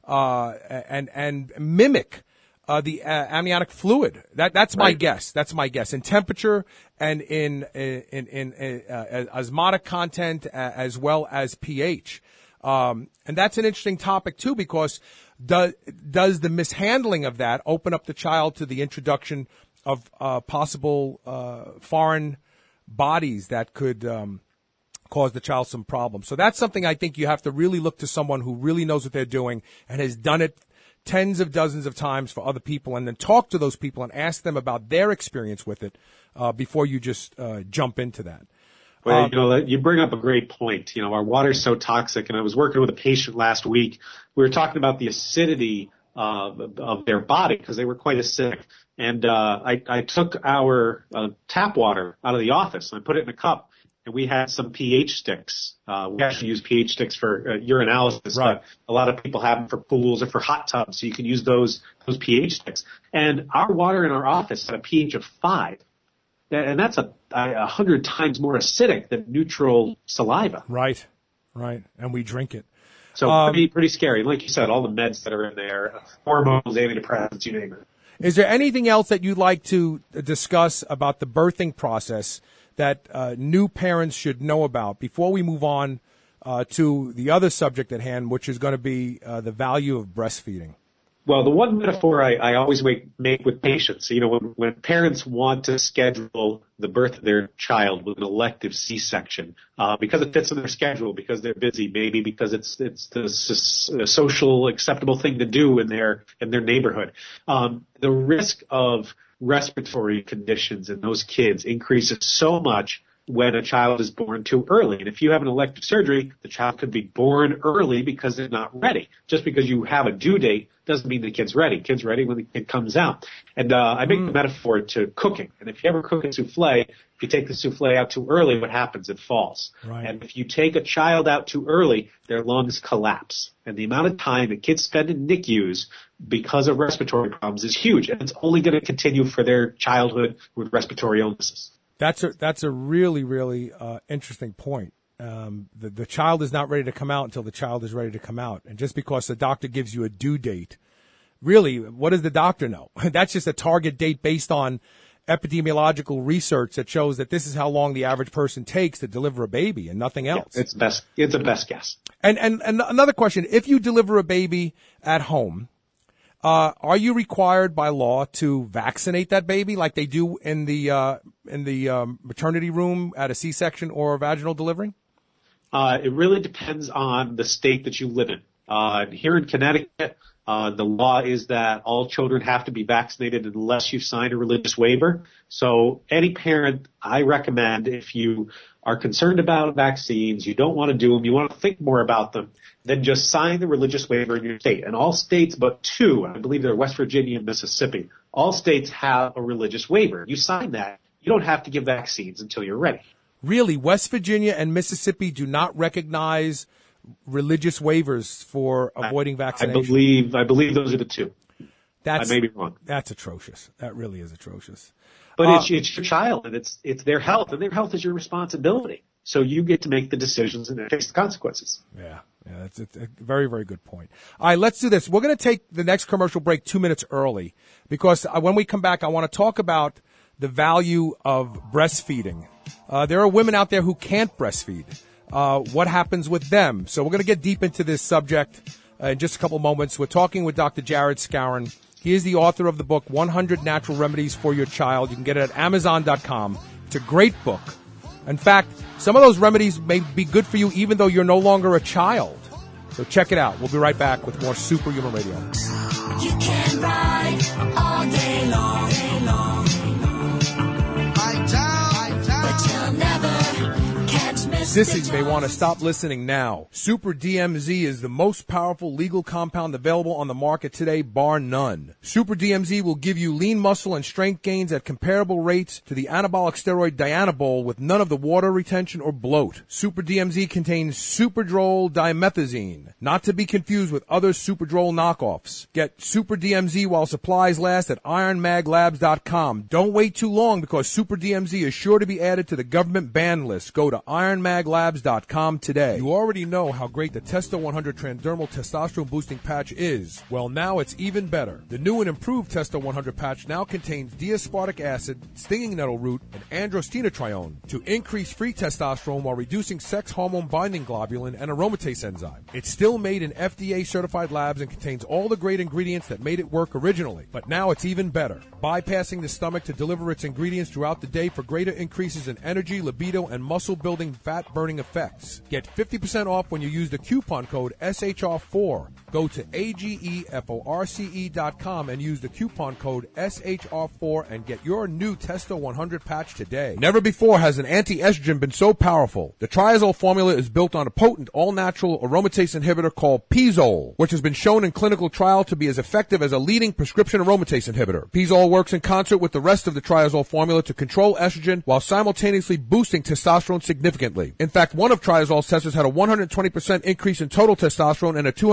and mimic the amniotic fluid. That's my guess. That's my guess. In temperature and in osmotic content as well as pH. And that's an interesting topic too, because does the mishandling of that open up the child to the introduction of possible foreign bodies that could cause the child some problems? So that's something I think you have to really look to someone who really knows what they're doing and has done it tens of dozens of times for other people, and then talk to those people and ask them about their experience with it before you just jump into that. Well, you bring up a great point. Our water's so toxic, and I was working with a patient last week. We were talking about the acidity of their body because they were quite acidic. And I took our tap water out of the office and I put it in a cup, and we had some pH sticks. We actually use pH sticks for urinalysis, right. But a lot of people have them for pools or for hot tubs, so you can use those pH sticks. And our water in our office had a pH of 5. and that's 100 times more acidic than neutral saliva. Right. And we drink it. So pretty scary. Like you said, all the meds that are in there, hormones, antidepressants, you name it. Is there anything else that you'd like to discuss about the birthing process that new parents should know about before we move on to the other subject at hand, which is going to be the value of breastfeeding? Well, the one metaphor I always make with patients, when parents want to schedule the birth of their child with an elective C-section, because it fits in their schedule, because they're busy, maybe because it's the social acceptable thing to do in their neighborhood. The risk of respiratory conditions in those kids increases so much when a child is born too early. And if you have an elective surgery, the child could be born early because they're not ready. Just because you have a due date doesn't mean the kid's ready. Kid's ready when the kid comes out. And I make the metaphor to cooking. And if you ever cook a souffle, if you take the souffle out too early, what happens? It falls. Right. And if you take a child out too early, their lungs collapse. And the amount of time that kids spend in NICUs because of respiratory problems is huge. And it's only going to continue for their childhood with respiratory illnesses. That's a really, really interesting point. The child is not ready to come out until the child is ready to come out. And just because the doctor gives you a due date, really, what does the doctor know? That's just a target date based on epidemiological research that shows that this is how long the average person takes to deliver a baby and nothing else. Yeah, it's a best guess. And another question, if you deliver a baby at home, are you required by law to vaccinate that baby like they do in the maternity room at a C-section or a vaginal delivery? It really depends on the state that you live in. Here in Connecticut, the law is that all children have to be vaccinated unless you sign a religious waiver. So any parent, I recommend, if you are concerned about vaccines, you don't want to do them, you want to think more about them, then just sign the religious waiver in your state. And all states but two, I believe they're West Virginia and Mississippi, all states have a religious waiver. You sign that, you don't have to give vaccines until you're ready. Really? West Virginia and Mississippi do not recognize religious waivers for avoiding vaccination? I believe those are the two. I may be wrong. That's atrocious. That really is atrocious. But it's your child, and it's their health, and their health is your responsibility. So you get to make the decisions and face the consequences. Yeah, it's a very, very good point. All right, let's do this. We're going to take the next commercial break 2 minutes early because when we come back, I want to talk about the value of breastfeeding. There are women out there who can't breastfeed. What happens with them? So we're going to get deep into this subject in just a couple moments. We're talking with Dr. Jared Skowron. He is the author of the book, 100 Natural Remedies for Your Child. You can get it at Amazon.com. It's a great book. In fact, some of those remedies may be good for you even though you're no longer a child. So check it out. We'll be right back with more Superhuman Radio. You can ride all day long, but you'll never catch me. Sissies may want to stop listening now. Super DMZ is the most powerful legal compound available on the market today, bar none. Super DMZ will give you lean muscle and strength gains at comparable rates to the anabolic steroid Dianabol with none of the water retention or bloat. Super DMZ contains Superdrol dimethazine, not to be confused with other Superdrol knockoffs. Get Super DMZ while supplies last at IronMagLabs.com. Don't wait too long because Super DMZ is sure to be added to the government ban list. Go to IronMagLabs.com today. You already know how great the Testo 100 Transdermal Testosterone Boosting Patch is. Well, now it's even better. The new and improved Testo 100 patch now contains D-aspartic acid, stinging nettle root, and androstenedione to increase free testosterone while reducing sex hormone binding globulin and aromatase enzyme. It's still made in FDA-certified labs and contains all the great ingredients that made it work originally. But now it's even better. Bypassing the stomach to deliver its ingredients throughout the day for greater increases in energy, libido, and muscle-building fat-burning effects. Get 50% off when you use the coupon code SHR4. Go to AGEFORCE.com and use the coupon code SHR4 and get your new Testo 100 patch today. Never before has an anti-estrogen been so powerful. The Triazole formula is built on a potent all-natural aromatase inhibitor called Pizole, which has been shown in clinical trial to be as effective as a leading prescription aromatase inhibitor. Pizole works in concert with the rest of the Triazole formula to control estrogen while simultaneously boosting testosterone significantly. In fact, one of Triazole's testers had a 120% increase in total testosterone and a 257%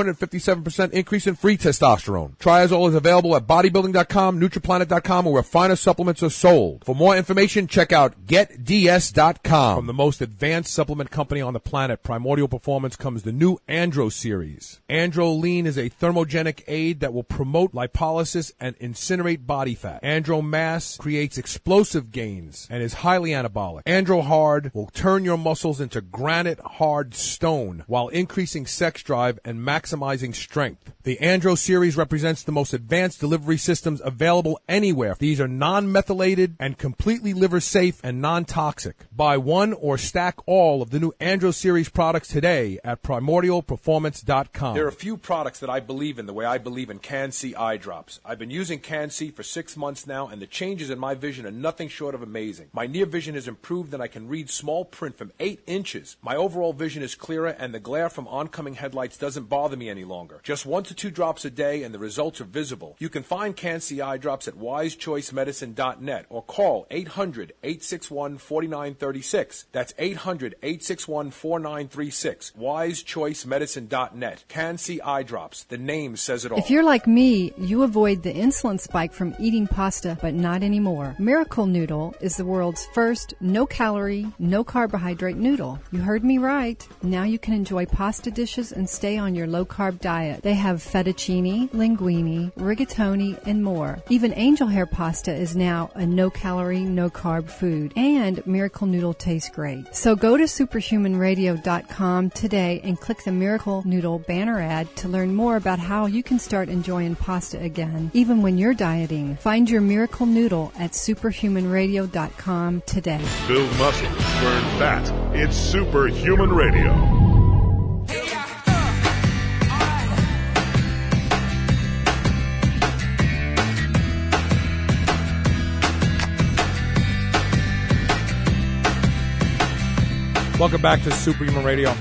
27% increase in free testosterone. Triazole is available at bodybuilding.com, nutriplanet.com, or where finer supplements are sold. For more information, check out getds.com. From the most advanced supplement company on the planet, Primordial Performance, comes the new Andro series. Andro Lean is a thermogenic aid that will promote lipolysis and incinerate body fat. Andro Mass creates explosive gains and is highly anabolic. Andro Hard will turn your muscles into granite hard stone while increasing sex drive and maximizing strength. The Andro series represents the most advanced delivery systems available anywhere. These are non-methylated and completely liver safe and non-toxic. Buy one or stack all of the new Andro series products today at primordialperformance.com. There are a few products that I believe in the way I believe in Can-C eye drops. I've been using Can-C for 6 months now, and the changes in my vision are nothing short of amazing. My near vision has improved, and I can read small print from 8 inches. My overall vision is clearer, and the glare from oncoming headlights doesn't bother me any longer. Just 1 to 2 drops a day, and the results are visible. You can find Can-C eye drops at wisechoicemedicine.net or call 800-861-4936. That's 800-861-4936. wisechoicemedicine.net. Can-C eye drops. The name says it all. If you're like me, you avoid the insulin spike from eating pasta, but not anymore. Miracle Noodle is the world's first no-calorie, no-carbohydrate noodle. You heard me right. Now you can enjoy pasta dishes and stay on your low-carb diet. They have fettuccine, linguine, rigatoni, and more. Even angel hair pasta is now a no-calorie, no-carb food. And Miracle Noodle tastes great. So go to superhumanradio.com today and click the Miracle Noodle banner ad to learn more about how you can start enjoying pasta again, even when you're dieting. Find your Miracle Noodle at superhumanradio.com today. Build muscle, burn fat. It's Superhuman Radio. Welcome back to Superhuman Radio.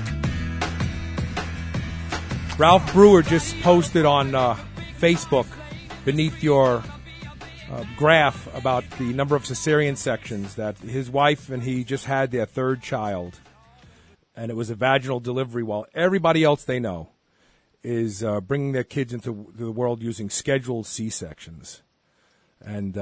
Ralph Brewer just posted on Facebook beneath your graph about the number of cesarean sections that his wife and he just had their 3rd child, and it was a vaginal delivery, while everybody else they know is bringing their kids into the world using scheduled C-sections. And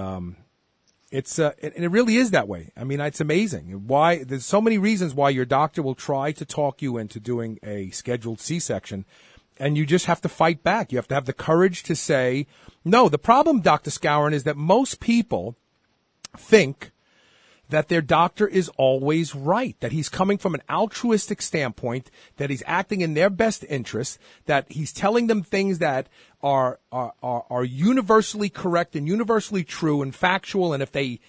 it really is that way. I mean, it's amazing. Why? There's so many reasons why your doctor will try to talk you into doing a scheduled C-section, and you just have to fight back. You have to have the courage to say, no. The problem, Dr. Skowron, is that most people think that their doctor is always right, that he's coming from an altruistic standpoint, that he's acting in their best interest, that he's telling them things that are universally correct and universally true and factual, and if they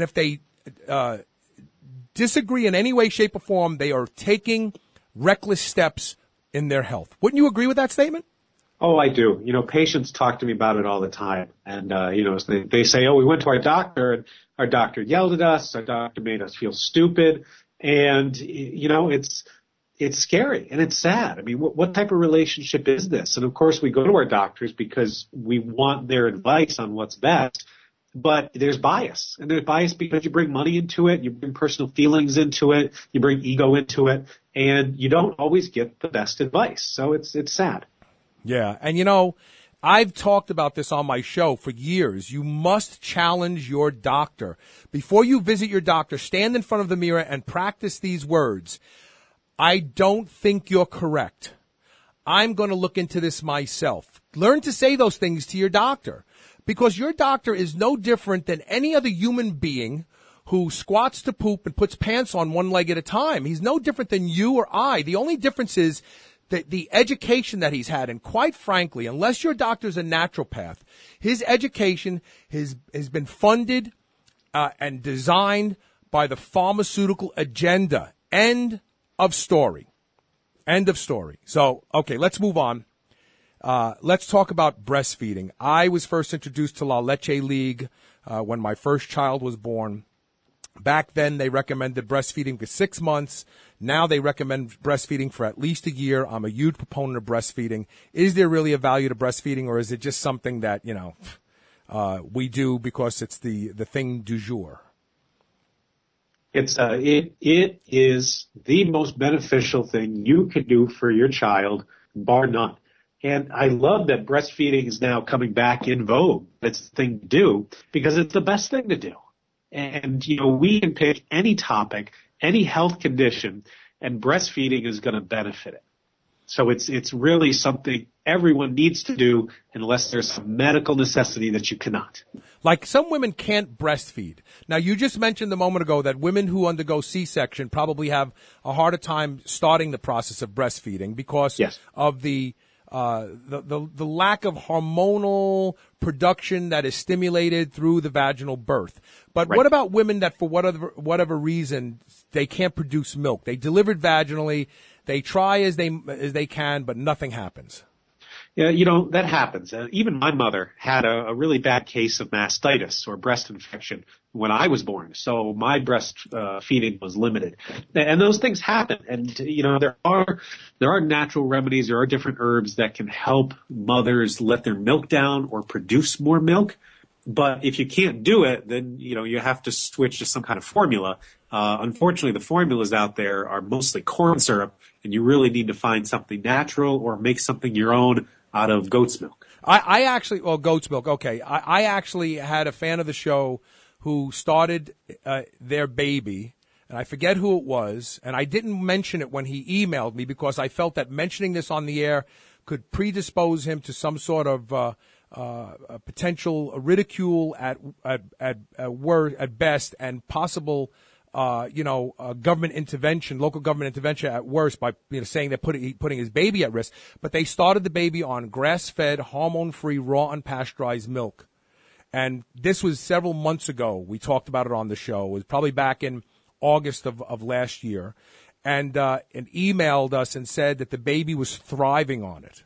disagree in any way, shape, or form, they are taking reckless steps in their health. Wouldn't you agree with that statement? Oh, I do. Patients talk to me about it all the time. And, they say, oh, we went to our doctor and our doctor yelled at us. Our doctor made us feel stupid. And, it's scary and it's sad. I mean, what type of relationship is this? And of course we go to our doctors because we want their advice on what's best. But there's bias, and there's bias because you bring money into it, you bring personal feelings into it, you bring ego into it, and you don't always get the best advice. So it's sad. Yeah, and I've talked about this on my show for years. You must challenge your doctor. Before you visit your doctor, stand in front of the mirror and practice these words. I don't think you're correct. I'm going to look into this myself. Learn to say those things to your doctor, because your doctor is no different than any other human being who squats to poop and puts pants on one leg at a time. He's no different than you or I. The only difference is the education that he's had. And quite frankly, unless your doctor's a naturopath, his education has been funded and designed by the pharmaceutical agenda. End of story. End of story. So, okay, let's move on. Let's talk about breastfeeding. I was first introduced to La Leche League when my first child was born. Back then, they recommended breastfeeding for 6 months. Now they recommend breastfeeding for at least a year. I'm a huge proponent of breastfeeding. Is there really a value to breastfeeding, or is it just something that, we do because it's the thing du jour? It is the most beneficial thing you could do for your child, bar none. And I love that breastfeeding is now coming back in vogue. It's the thing to do because it's the best thing to do. And, we can pick any topic, any health condition, and breastfeeding is going to benefit it. So it's really something everyone needs to do unless there's some medical necessity that you cannot. Like some women can't breastfeed. Now, you just mentioned a moment ago that women who undergo C-section probably have a harder time starting the process of breastfeeding because of the lack of hormonal production that is stimulated through the vaginal birth. But what about women that for whatever reason they can't produce milk? They delivered vaginally. They try as they can, but nothing happens. Yeah, that happens. Even my mother had a really bad case of mastitis or breast infection when I was born. So my breastfeeding was limited. And those things happen. And, there are natural remedies. There are different herbs that can help mothers let their milk down or produce more milk. But if you can't do it, then, you have to switch to some kind of formula. Unfortunately, the formulas out there are mostly corn syrup, and you really need to find something natural or make something your own out of goat's milk. Goat's milk. Okay. I actually had a fan of the show who started their baby, and I forget who it was, and I didn't mention it when he emailed me because I felt that mentioning this on the air could predispose him to some sort of a potential ridicule at best, and possible government intervention, local government intervention at worst by saying they're putting his baby at risk. But they started the baby on grass-fed, hormone-free, raw, unpasteurized milk. And this was several months ago. We talked about it on the show. It was probably back in August of last year. And emailed us and said that the baby was thriving on it.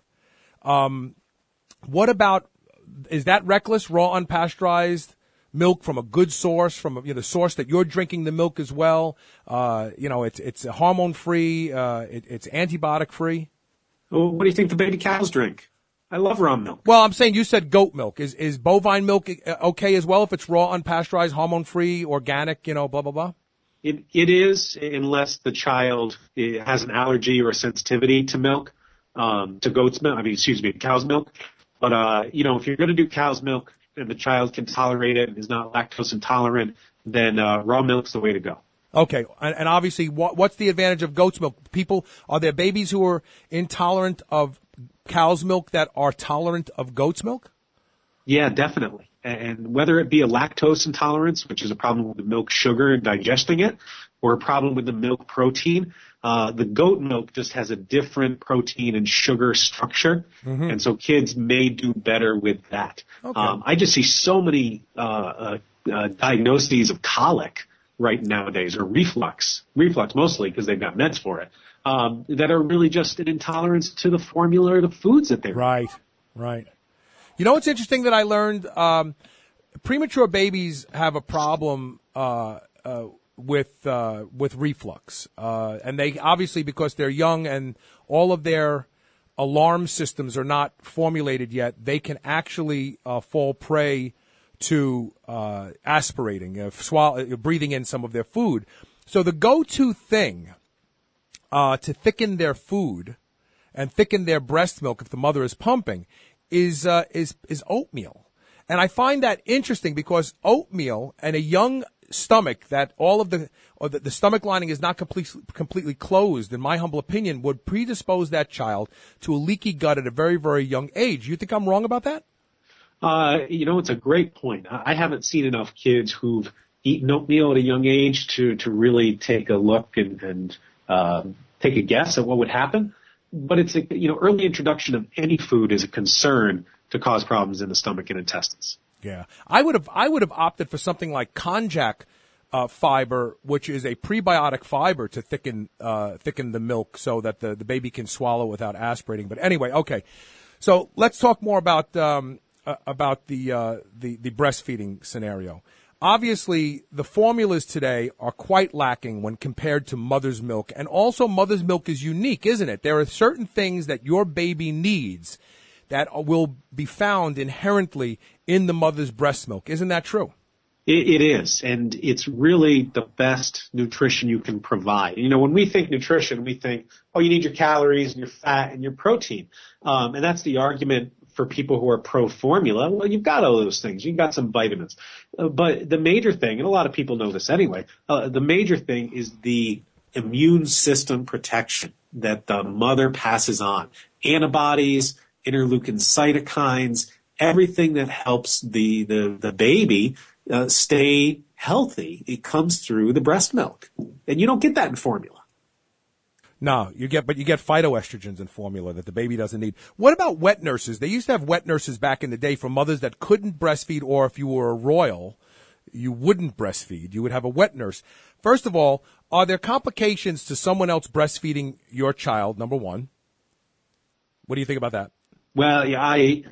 What about, is that reckless, raw, unpasteurized milk from a good source, from the source that you're drinking the milk as well? It's hormone free, it's antibiotic free. Well, what do you think the baby cows drink? I love raw milk. Well, I'm saying you said goat milk. Is bovine milk okay as well if it's raw, unpasteurized, hormone free, organic, blah, blah, blah? It is, unless the child has an allergy or a sensitivity to milk, to cow's milk. But, if you're going to do cow's milk and the child can tolerate it and is not lactose intolerant, then raw milk's the way to go. Okay. And obviously, what's the advantage of goat's milk? Are there babies who are intolerant of cow's milk that are tolerant of goat's milk? Yeah, definitely. And whether it be a lactose intolerance, which is a problem with the milk sugar and digesting it, or a problem with the milk protein, the goat milk just has a different protein and sugar structure. Mm-hmm. And so kids may do better with that. Okay. I just see so many diagnoses of colic right nowadays, or reflux mostly because they've got meds for it, that are really just an intolerance to the formula or the foods that they're Right. You know what's interesting that I learned? Premature babies have a problem with reflux, and they obviously, because they're young and all of their alarm systems are not formulated yet, they can actually fall prey to aspirating, breathing in some of their food. So the go-to thing to thicken their food and thicken their breast milk if the mother is pumping is oatmeal. And I find that interesting because oatmeal and a young stomach that the stomach lining is not completely closed, in my humble opinion, would predispose that child to a leaky gut at a very, very young age. You think I'm wrong about that? It's a great point. I haven't seen enough kids who've eaten oatmeal at a young age to really take a look and take a guess at what would happen. But it's early introduction of any food is a concern to cause problems in the stomach and intestines. Yeah, I would have opted for something like konjac fiber, which is a prebiotic fiber to thicken the milk so that the baby can swallow without aspirating. But anyway, okay. So let's talk more about the breastfeeding scenario. Obviously, the formulas today are quite lacking when compared to mother's milk, and also mother's milk is unique, isn't it? There are certain things that your baby needs that will be found inherently in the mother's breast milk. Isn't that true? It is, and it's really the best nutrition you can provide. You know, when we think nutrition, we think, oh, you need your calories and your fat and your protein. And that's the argument for people who are pro-formula. Well, you've got all those things. You've got some vitamins. But the major thing, and a lot of people know this anyway, the major thing is the immune system protection that the mother passes on. Antibodies, interleukin cytokines, everything that helps the baby stay healthy. It comes through the breast milk. And you don't get that in formula. No, you get phytoestrogens in formula that the baby doesn't need. What about wet nurses? They used to have wet nurses back in the day for mothers that couldn't breastfeed, or if you were a royal, you wouldn't breastfeed. You would have a wet nurse. First of all, are there complications to someone else breastfeeding your child, number one? What do you think about that? Well, yeah,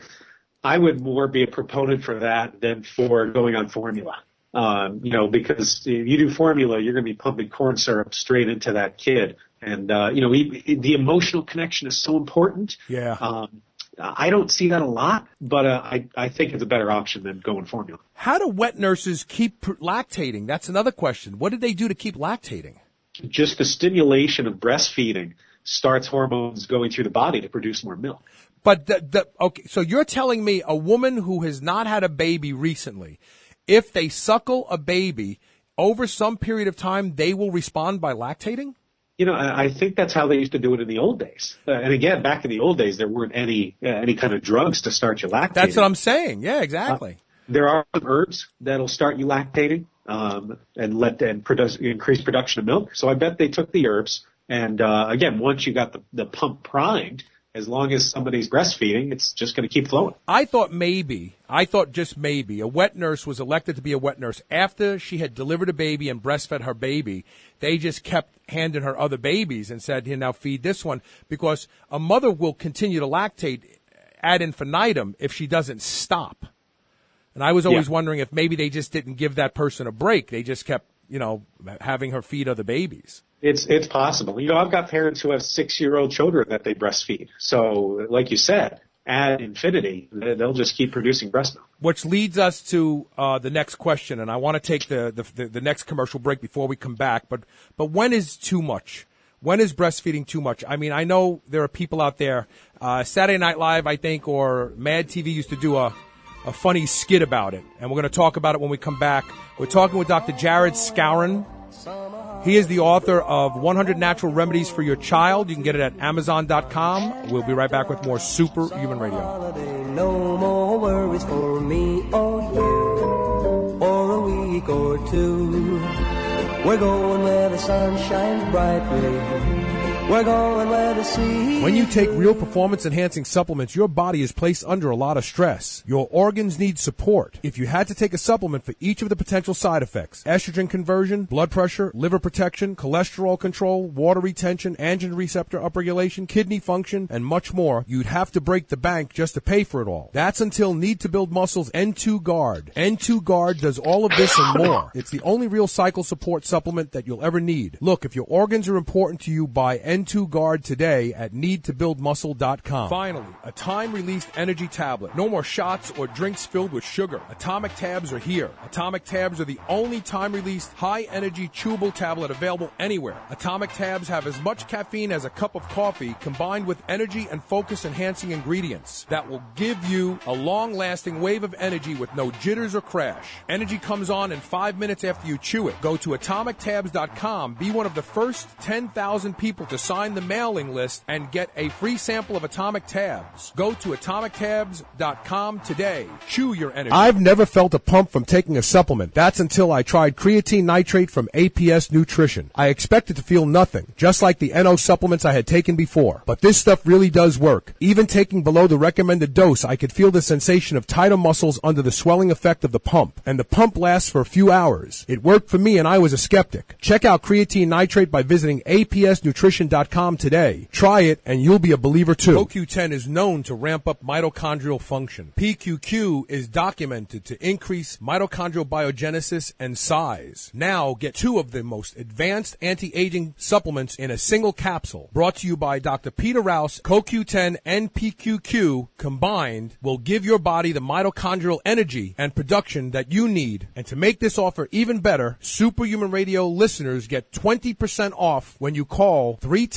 I would more be a proponent for that than for going on formula. You know, because if you do formula, you're going to be pumping corn syrup straight into that kid. And, you know, the emotional connection is so important. Yeah. I don't see that a lot, but I think it's a better option than going formula. How do wet nurses keep lactating? That's another question. What did they do to keep lactating? Just the stimulation of breastfeeding starts hormones going through the body to produce more milk. But okay, so you're telling me a woman who has not had a baby recently, if they suckle a baby over some period of time, they will respond by lactating? You know, I think that's how they used to do it in the old days. And again, back in the old days, there weren't any kind of drugs to start you lactating. That's what I'm saying. Yeah, exactly. There are some herbs that'll start you lactating, and increase production of milk. So I bet they took the herbs. And, again, once you got the pump primed, as long as somebody's breastfeeding, it's just going to keep flowing. I thought just maybe, a wet nurse was elected to be a wet nurse. After she had delivered a baby and breastfed her baby, they just kept handing her other babies and said, here, now feed this one. Because a mother will continue to lactate ad infinitum if she doesn't stop. And I was always wondering if maybe they just didn't give that person a break. They just kept, you know, having her feed other babies. It's possible. You know, I've got parents who have 6-year-old children that they breastfeed. So, like you said, ad infinity, they'll just keep producing breast milk. Which leads us to the next question, and I want to take the next commercial break before we come back. But when is too much? When is breastfeeding too much? I mean, I know there are people out there. Saturday Night Live, I think, or Mad TV used to do a funny skit about it, and we're going to talk about it when we come back. We're talking with Dr. Jared Skowron. He is the author of 100 Natural Remedies for Your Child. You can get it at Amazon.com. We'll be right back with more Superhuman Radio. No more worries for me or you, or a week or two. We're going where the sun shines brightly. We're going where the sea. When you take real performance-enhancing supplements, your body is placed under a lot of stress. Your organs need support. If you had to take a supplement for each of the potential side effects, estrogen conversion, blood pressure, liver protection, cholesterol control, water retention, androgen receptor upregulation, kidney function, and much more, you'd have to break the bank just to pay for it all. That's until Need to Build Muscle's N2 Guard. N2 Guard does all of this and more. It's the only real cycle support supplement that you'll ever need. Look, if your organs are important to you, buy N2 Guard today at needtobuildmuscle.com. Finally, a time-released energy tablet. No more shots or drinks filled with sugar. Atomic Tabs are here. Atomic Tabs are the only time-released, high-energy, chewable tablet available anywhere. Atomic Tabs have as much caffeine as a cup of coffee, combined with energy and focus-enhancing ingredients that will give you a long-lasting wave of energy with no jitters or crash. Energy comes on in 5 minutes after you chew it. Go to AtomicTabs.com. Be one of the first 10,000 people to sign the mailing list and get a free sample of Atomic Tabs. Go to AtomicTabs.com today. Chew your energy. I've never felt a pump from taking a supplement. That's until I tried creatine nitrate from APS Nutrition. I expected to feel nothing, just like the NO supplements I had taken before. But this stuff really does work. Even taking below the recommended dose, I could feel the sensation of tighter muscles under the swelling effect of the pump. And the pump lasts for a few hours. It worked for me and I was a skeptic. Check out creatine nitrate by visiting APSnutrition.com CoQ10.com today. Try it and you'll be a believer too. CoQ10 is known to ramp up mitochondrial function. PQQ is documented to increase mitochondrial biogenesis and size. Now get 2 of the most advanced anti-aging supplements in a single capsule. Brought to you by Dr. Peter Rouse. CoQ10 and PQQ combined will give your body the mitochondrial energy and production that you need. And to make this offer even better, Superhuman Radio listeners get 20% off when you call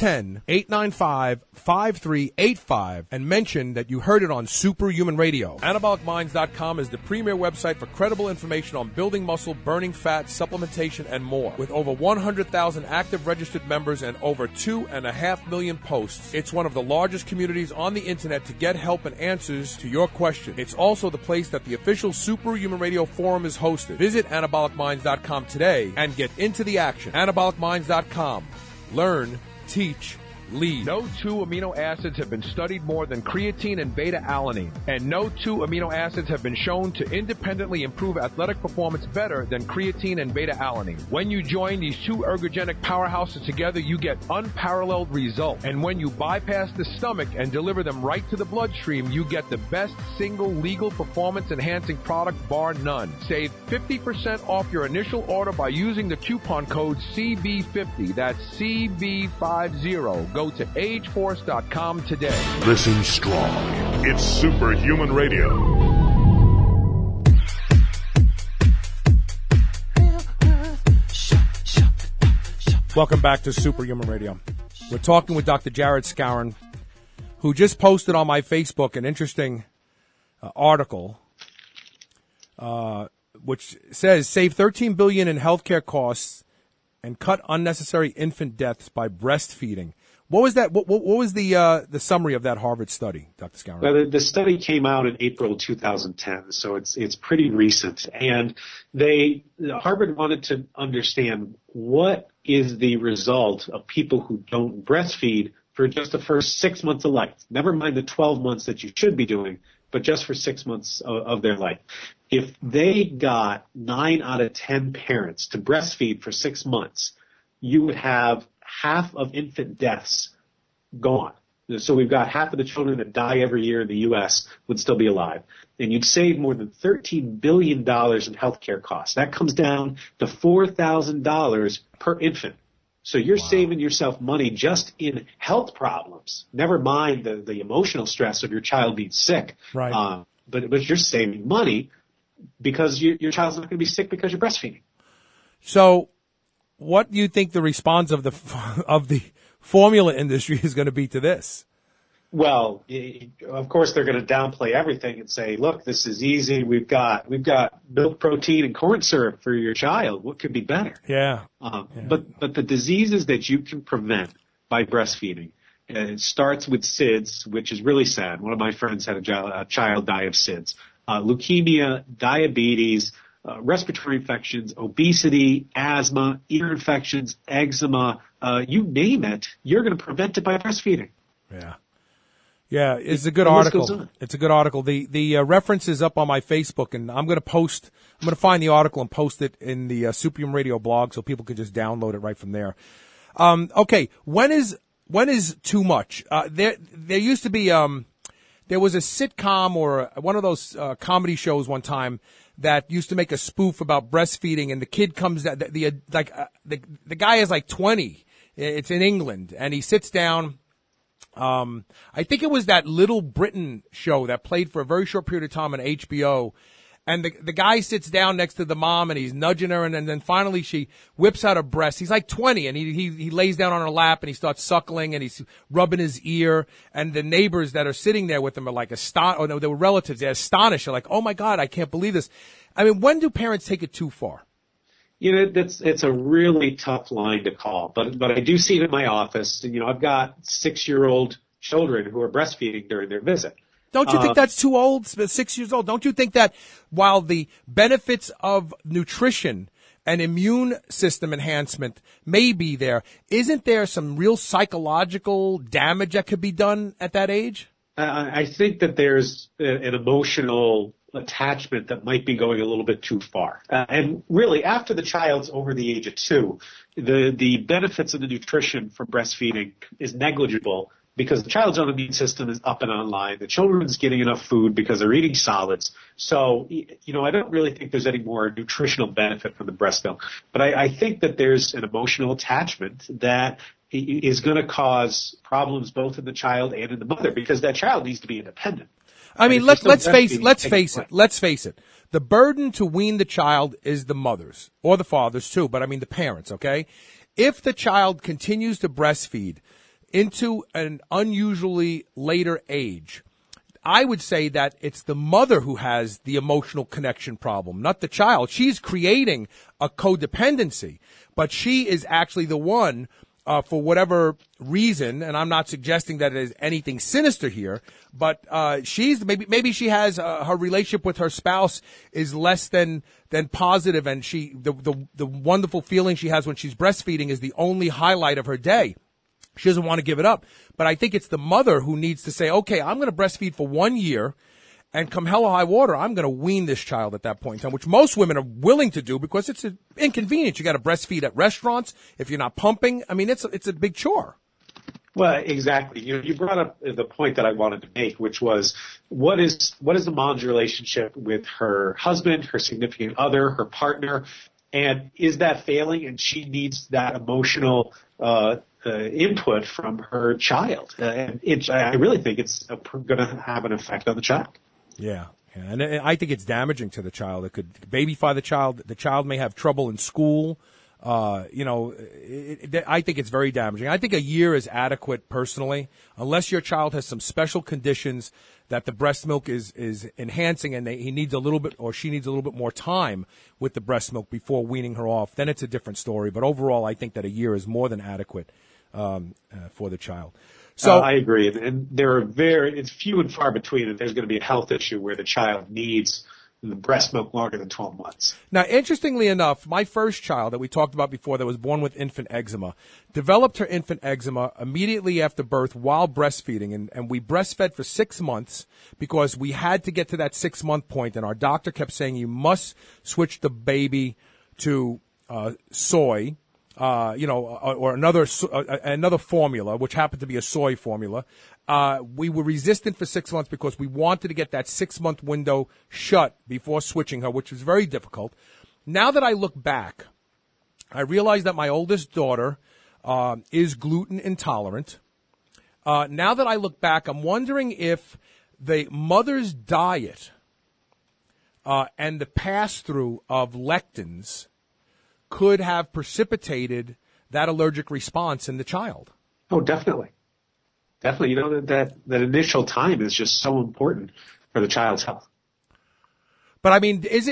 310-895-5385 and mention that you heard it on Superhuman Radio. AnabolicMinds.com is the premier website for credible information on building muscle, burning fat, supplementation, and more. With over 100,000 active registered members and over 2.5 million posts, it's one of the largest communities on the internet to get help and answers to your questions. It's also the place that the official Superhuman Radio forum is hosted. Visit AnabolicMinds.com today and get into the action. AnabolicMinds.com. Learn, teach, lead. No 2 amino acids have been studied more than creatine and beta-alanine. And no 2 amino acids have been shown to independently improve athletic performance better than creatine and beta-alanine. When you join these 2 ergogenic powerhouses together, you get unparalleled results. And when you bypass the stomach and deliver them right to the bloodstream, you get the best single legal performance-enhancing product bar none. Save 50% off your initial order by using the coupon code CB50. That's CB50. Go to ageforce.com today. Listen strong. It's Superhuman Radio. Welcome back to Superhuman Radio. We're talking with Dr. Jared Skowron, who just posted on my Facebook an interesting article, which says save $13 billion in healthcare costs and cut unnecessary infant deaths by breastfeeding. What was that? What was the summary of that Harvard study, Dr. Skowron? Well, the study came out in April 2010, so it's pretty recent. And Harvard wanted to understand what is the result of people who don't breastfeed for just the first 6 months of life. Never mind the 12 months that you should be doing, but just for 6 months of their life. If they got 9 out of 10 parents to breastfeed for 6 months, you would have half of infant deaths gone. So we've got half of the children that die every year in the U.S. would still be alive. And you'd save more than $13 billion in healthcare costs. That comes down to $4,000 per infant. So you're saving yourself money just in health problems. Never mind the emotional stress of your child being sick. Right. But you're saving money because your child's not going to be sick because you're breastfeeding. So what do you think the response of the formula industry is going to be to this? Well, of course they're going to downplay everything and say, look, this is easy. We've got milk protein and corn syrup for your child. What could be better? Yeah. But the diseases that you can prevent by breastfeeding, it starts with SIDS, which is really sad. One of my friends had a child die of SIDS. Leukemia, diabetes, respiratory infections, obesity, asthma, ear infections, eczema, you name it, you're going to prevent it by breastfeeding. Yeah. Yeah, it's a good article. It's a good article. The reference is up on my Facebook, and I'm going to find the article and post it in the Superhuman Radio blog so people can just download it right from there. Okay, when is too much? There used to be there was a sitcom or one of those comedy shows one time that used to make a spoof about breastfeeding, and the kid comes down, the guy is like 20. It's in England, and he sits down. I think it was that Little Britain show that played for a very short period of time on HBO. And the guy sits down next to the mom and he's nudging her, and then finally she whips out a breast. He's like 20, and he lays down on her lap and he starts suckling and he's rubbing his ear. And the neighbors that are sitting there with him are like they were relatives. They're astonished. They're like, oh my God, I can't believe this. I mean, when do parents take it too far? It's a really tough line to call, but I do see it in my office. I've got 6-year-old children who are breastfeeding during their visit. Don't you think that's too old? 6 years old. Don't you think that while the benefits of nutrition and immune system enhancement may be there, isn't there some real psychological damage that could be done at that age? I think that there's an emotional attachment that might be going a little bit too far. And really, after the child's over the age of 2, the benefits of the nutrition from breastfeeding is negligible because the child's own immune system is up and online. The children's getting enough food because they're eating solids. So, I don't really think there's any more nutritional benefit from the breast milk. But I think that there's an emotional attachment that is going to cause problems both in the child and in the mother because that child needs to be independent. I mean, let's face it. The burden to wean the child is the mother's or the father's too, but I mean the parents, okay? If the child continues to breastfeed into an unusually later age, I would say that it's the mother who has the emotional connection problem, not the child. She's creating a codependency, but she is actually the one for whatever reason, and I'm not suggesting that it is anything sinister here, but she's maybe she has her relationship with her spouse is less than positive, and the wonderful feeling she has when she's breastfeeding is the only highlight of her day. She doesn't want to give it up, but I think it's the mother who needs to say, okay, I'm going to breastfeed for 1 year. And come hell or high water, I'm going to wean this child at that point in time, which most women are willing to do because it's inconvenient. You got to breastfeed at restaurants if you're not pumping. I mean, it's a big chore. Well, exactly. You brought up the point that I wanted to make, which was what is the mom's relationship with her husband, her significant other, her partner, and is that failing? And she needs that emotional input from her child. And I really think it's going to have an effect on the child. Yeah. And I think it's damaging to the child. It could babyfy the child. The child may have trouble in school. I think it's very damaging. I think a year is adequate personally, unless your child has some special conditions that the breast milk is enhancing and he needs a little bit or she needs a little bit more time with the breast milk before weaning her off. Then it's a different story. But overall, I think that a year is more than adequate for the child. So I agree, and it's few and far between that there's going to be a health issue where the child needs the breast milk longer than 12 months. Now, interestingly enough, my first child that we talked about before that was born with infant eczema developed her infant eczema immediately after birth while breastfeeding, and we breastfed for 6 months because we had to get to that 6-month point, and our doctor kept saying you must switch the baby to soy. Or another formula, which happened to be a soy formula. We were resistant for 6 months because we wanted to get that 6-month window shut before switching her, which was very difficult. Now that I look back, I realize that my oldest daughter is gluten intolerant. Now that I look back, I'm wondering if the mother's diet and the pass-through of lectins could have precipitated that allergic response in the child. Oh, definitely. Definitely. That initial time is just so important for the child's health. But I mean, has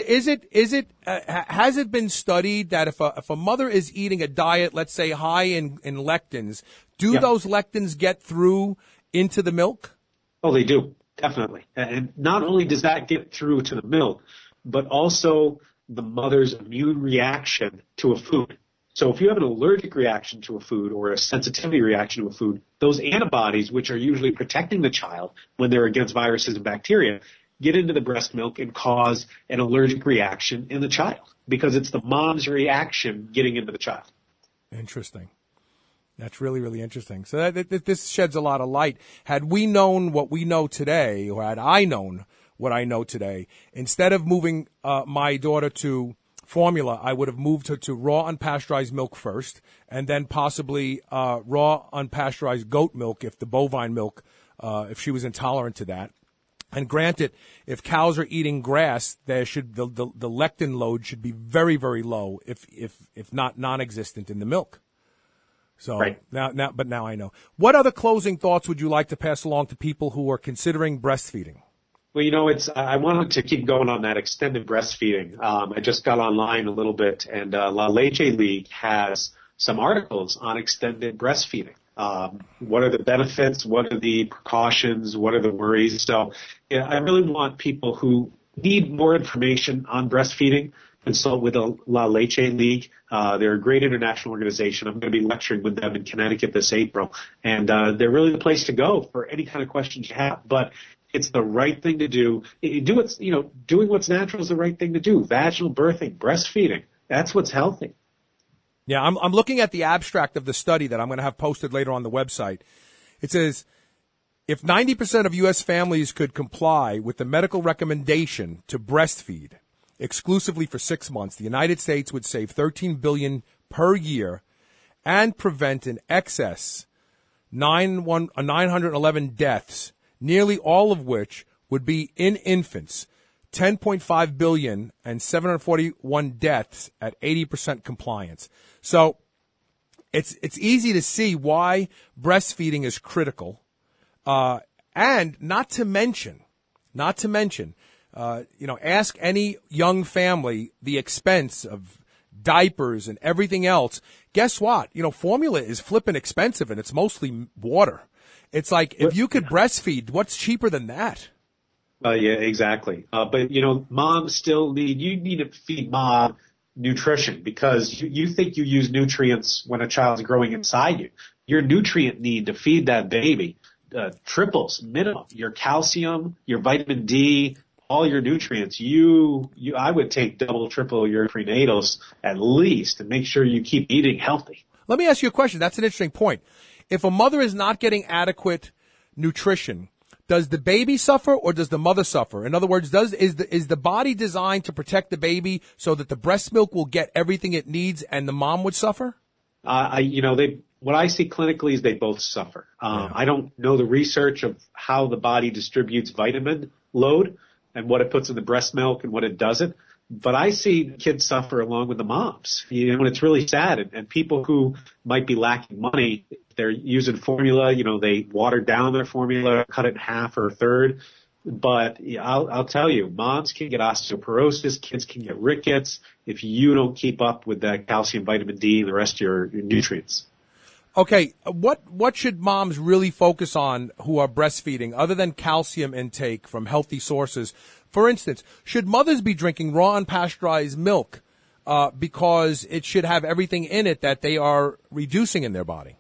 it been studied that if a mother is eating a diet, let's say high in lectins, those lectins get through into the milk? Oh, they do. Definitely. And not only does that get through to the milk, but also the mother's immune reaction to a food. So if you have an allergic reaction to a food or a sensitivity reaction to a food, those antibodies, which are usually protecting the child when they're against viruses and bacteria, get into the breast milk and cause an allergic reaction in the child because it's the mom's reaction getting into the child. Interesting. That's really, really interesting. So this sheds a lot of light. Had we known what we know today, or had I known what I know today, instead of moving my daughter to formula, I would have moved her to raw unpasteurized milk first, and then possibly raw unpasteurized goat milk if the bovine milk, if she was intolerant to that. And granted, if cows are eating grass, the lectin load should be very, very low, if not non-existent in the milk. So right. now I know. What other closing thoughts would you like to pass along to people who are considering breastfeeding? Well, I wanted to keep going on that extended breastfeeding. I just got online a little bit, and La Leche League has some articles on extended breastfeeding. What are the benefits? What are the precautions? What are the worries? So I really want people who need more information on breastfeeding consult with the La Leche League. They're a great international organization. I'm going to be lecturing with them in Connecticut this April. And they're really the place to go for any kind of questions you have. But it's the right thing to do. Doing what's natural is the right thing to do. Vaginal birthing, breastfeeding, that's what's healthy. Yeah, I'm looking at the abstract of the study that I'm going to have posted later on the website. It says, if 90% of U.S. families could comply with the medical recommendation to breastfeed exclusively for 6 months, the United States would save $13 billion per year and prevent in excess 911 deaths, nearly all of which would be in infants, 10.5 billion and 741 deaths at 80% compliance. So it's easy to see why breastfeeding is critical. And not to mention, ask any young family the expense of diapers and everything else. Guess what? Formula is flippin' expensive and it's mostly water. It's like, if you could breastfeed, what's cheaper than that? Yeah, exactly. But moms still you need to feed mom nutrition, because you think you use nutrients when a child's growing inside you. Your nutrient need to feed that baby triples minimum. Your calcium, your vitamin D, all your nutrients. I would take double, triple your prenatals at least, and make sure you keep eating healthy. Let me ask you a question. That's an interesting point. If a mother is not getting adequate nutrition, does the baby suffer or does the mother suffer? In other words, is the body designed to protect the baby so that the breast milk will get everything it needs and the mom would suffer? What I see clinically is they both suffer. I don't know the research of how the body distributes vitamin load and what it puts in the breast milk and what it doesn't. But I see kids suffer along with the moms. And it's really sad. And people who might be lacking money, they're using formula, they water down their formula, cut it in half or a third. But I'll tell you, moms can get osteoporosis, kids can get rickets if you don't keep up with that calcium, vitamin D, and the rest of your nutrients. Okay, what should moms really focus on who are breastfeeding other than calcium intake from healthy sources? For instance, should mothers be drinking raw unpasteurized milk because it should have everything in it that they are reducing in their body?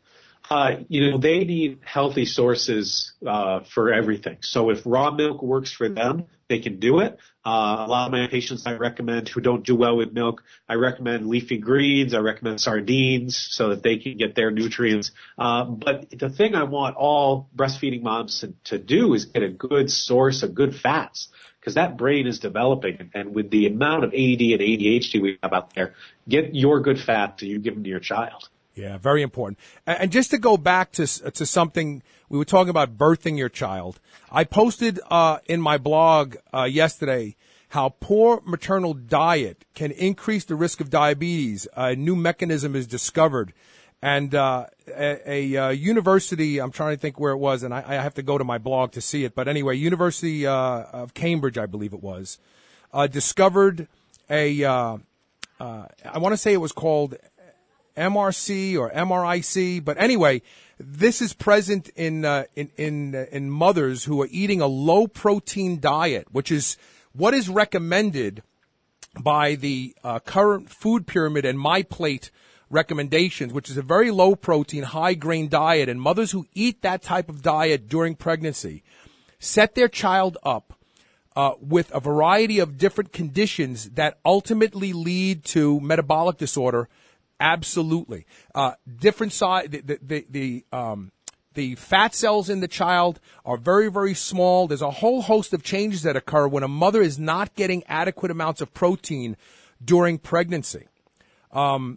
They need healthy sources for everything. So if raw milk works for them, they can do it. A lot of my patients I recommend who don't do well with milk, I recommend leafy greens, I recommend sardines so that they can get their nutrients. But the thing I want all breastfeeding moms to do is get a good source of good fats, because that brain is developing. And with the amount of ADD and ADHD we have out there, get your good fat that you give them to your child. Yeah, very important. And just to go back to something, we were talking about birthing your child. I posted in my blog yesterday how poor maternal diet can increase the risk of diabetes. A new mechanism is discovered. And a university, I'm trying to think where it was, and I have to go to my blog to see it. But anyway, University of Cambridge, I believe it was, discovered I want to say it was called MRC or MRIC, but anyway, this is present in mothers who are eating a low protein diet, which is what is recommended by the current food pyramid and MyPlate recommendations, which is a very low protein, high grain diet. And mothers who eat that type of diet during pregnancy set their child up with a variety of different conditions that ultimately lead to metabolic disorder. Absolutely. Different size, the fat cells in the child are very, very small. There's a whole host of changes that occur when a mother is not getting adequate amounts of protein during pregnancy. You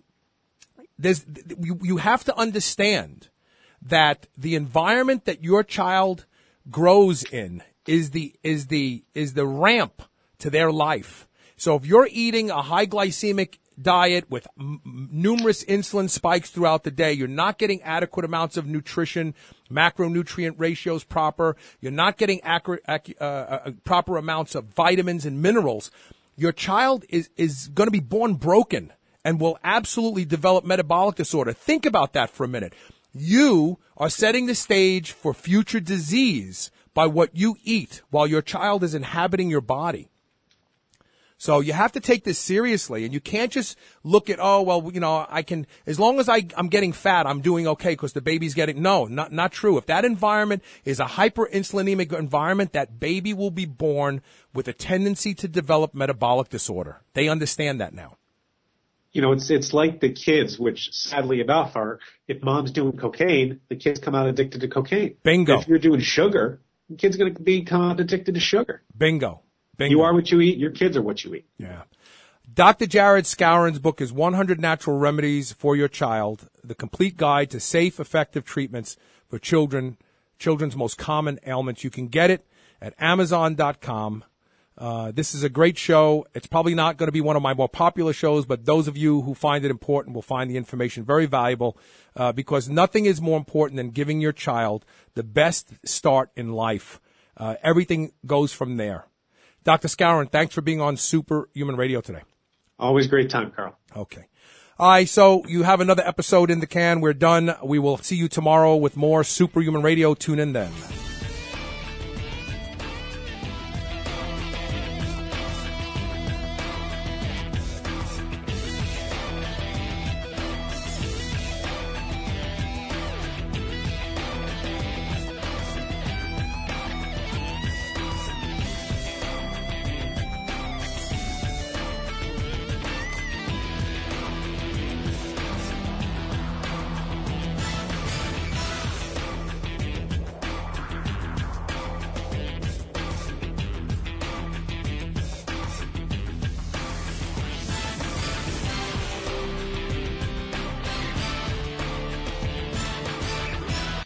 have to understand that the environment that your child grows in is the ramp to their life. So if you're eating a high glycemic diet with numerous insulin spikes throughout the day, you're not getting adequate amounts of nutrition, macronutrient ratios proper, you're not getting proper amounts of vitamins and minerals, your child is going to be born broken and will absolutely develop metabolic disorder. Think about that for a minute. You are setting the stage for future disease by what you eat while your child is inhabiting your body. So you have to take this seriously, and you can't just look at, oh, well, I can, as long as I'm getting fat, I'm doing okay because the baby's getting, no, not true. If that environment is a hyperinsulinemic environment, that baby will be born with a tendency to develop metabolic disorder. They understand that now. It's like the kids, which sadly enough are, if mom's doing cocaine, the kids come out addicted to cocaine. Bingo. If you're doing sugar, the kid's going to become out addicted to sugar. Bingo. You are what you eat. Your kids are what you eat. Yeah. Dr. Jared Skowron's book is 100 Natural Remedies for Your Child, the complete guide to safe, effective treatments for children's most common ailments. You can get it at Amazon.com. This is a great show. It's probably not going to be one of my more popular shows, but those of you who find it important will find the information very valuable, because nothing is more important than giving your child the best start in life. Everything goes from there. Dr. Skowron, thanks for being on Superhuman Radio today. Always great time, Carl. Okay. All right, so you have another episode in the can. We're done. We will see you tomorrow with more Superhuman Radio. Tune in then.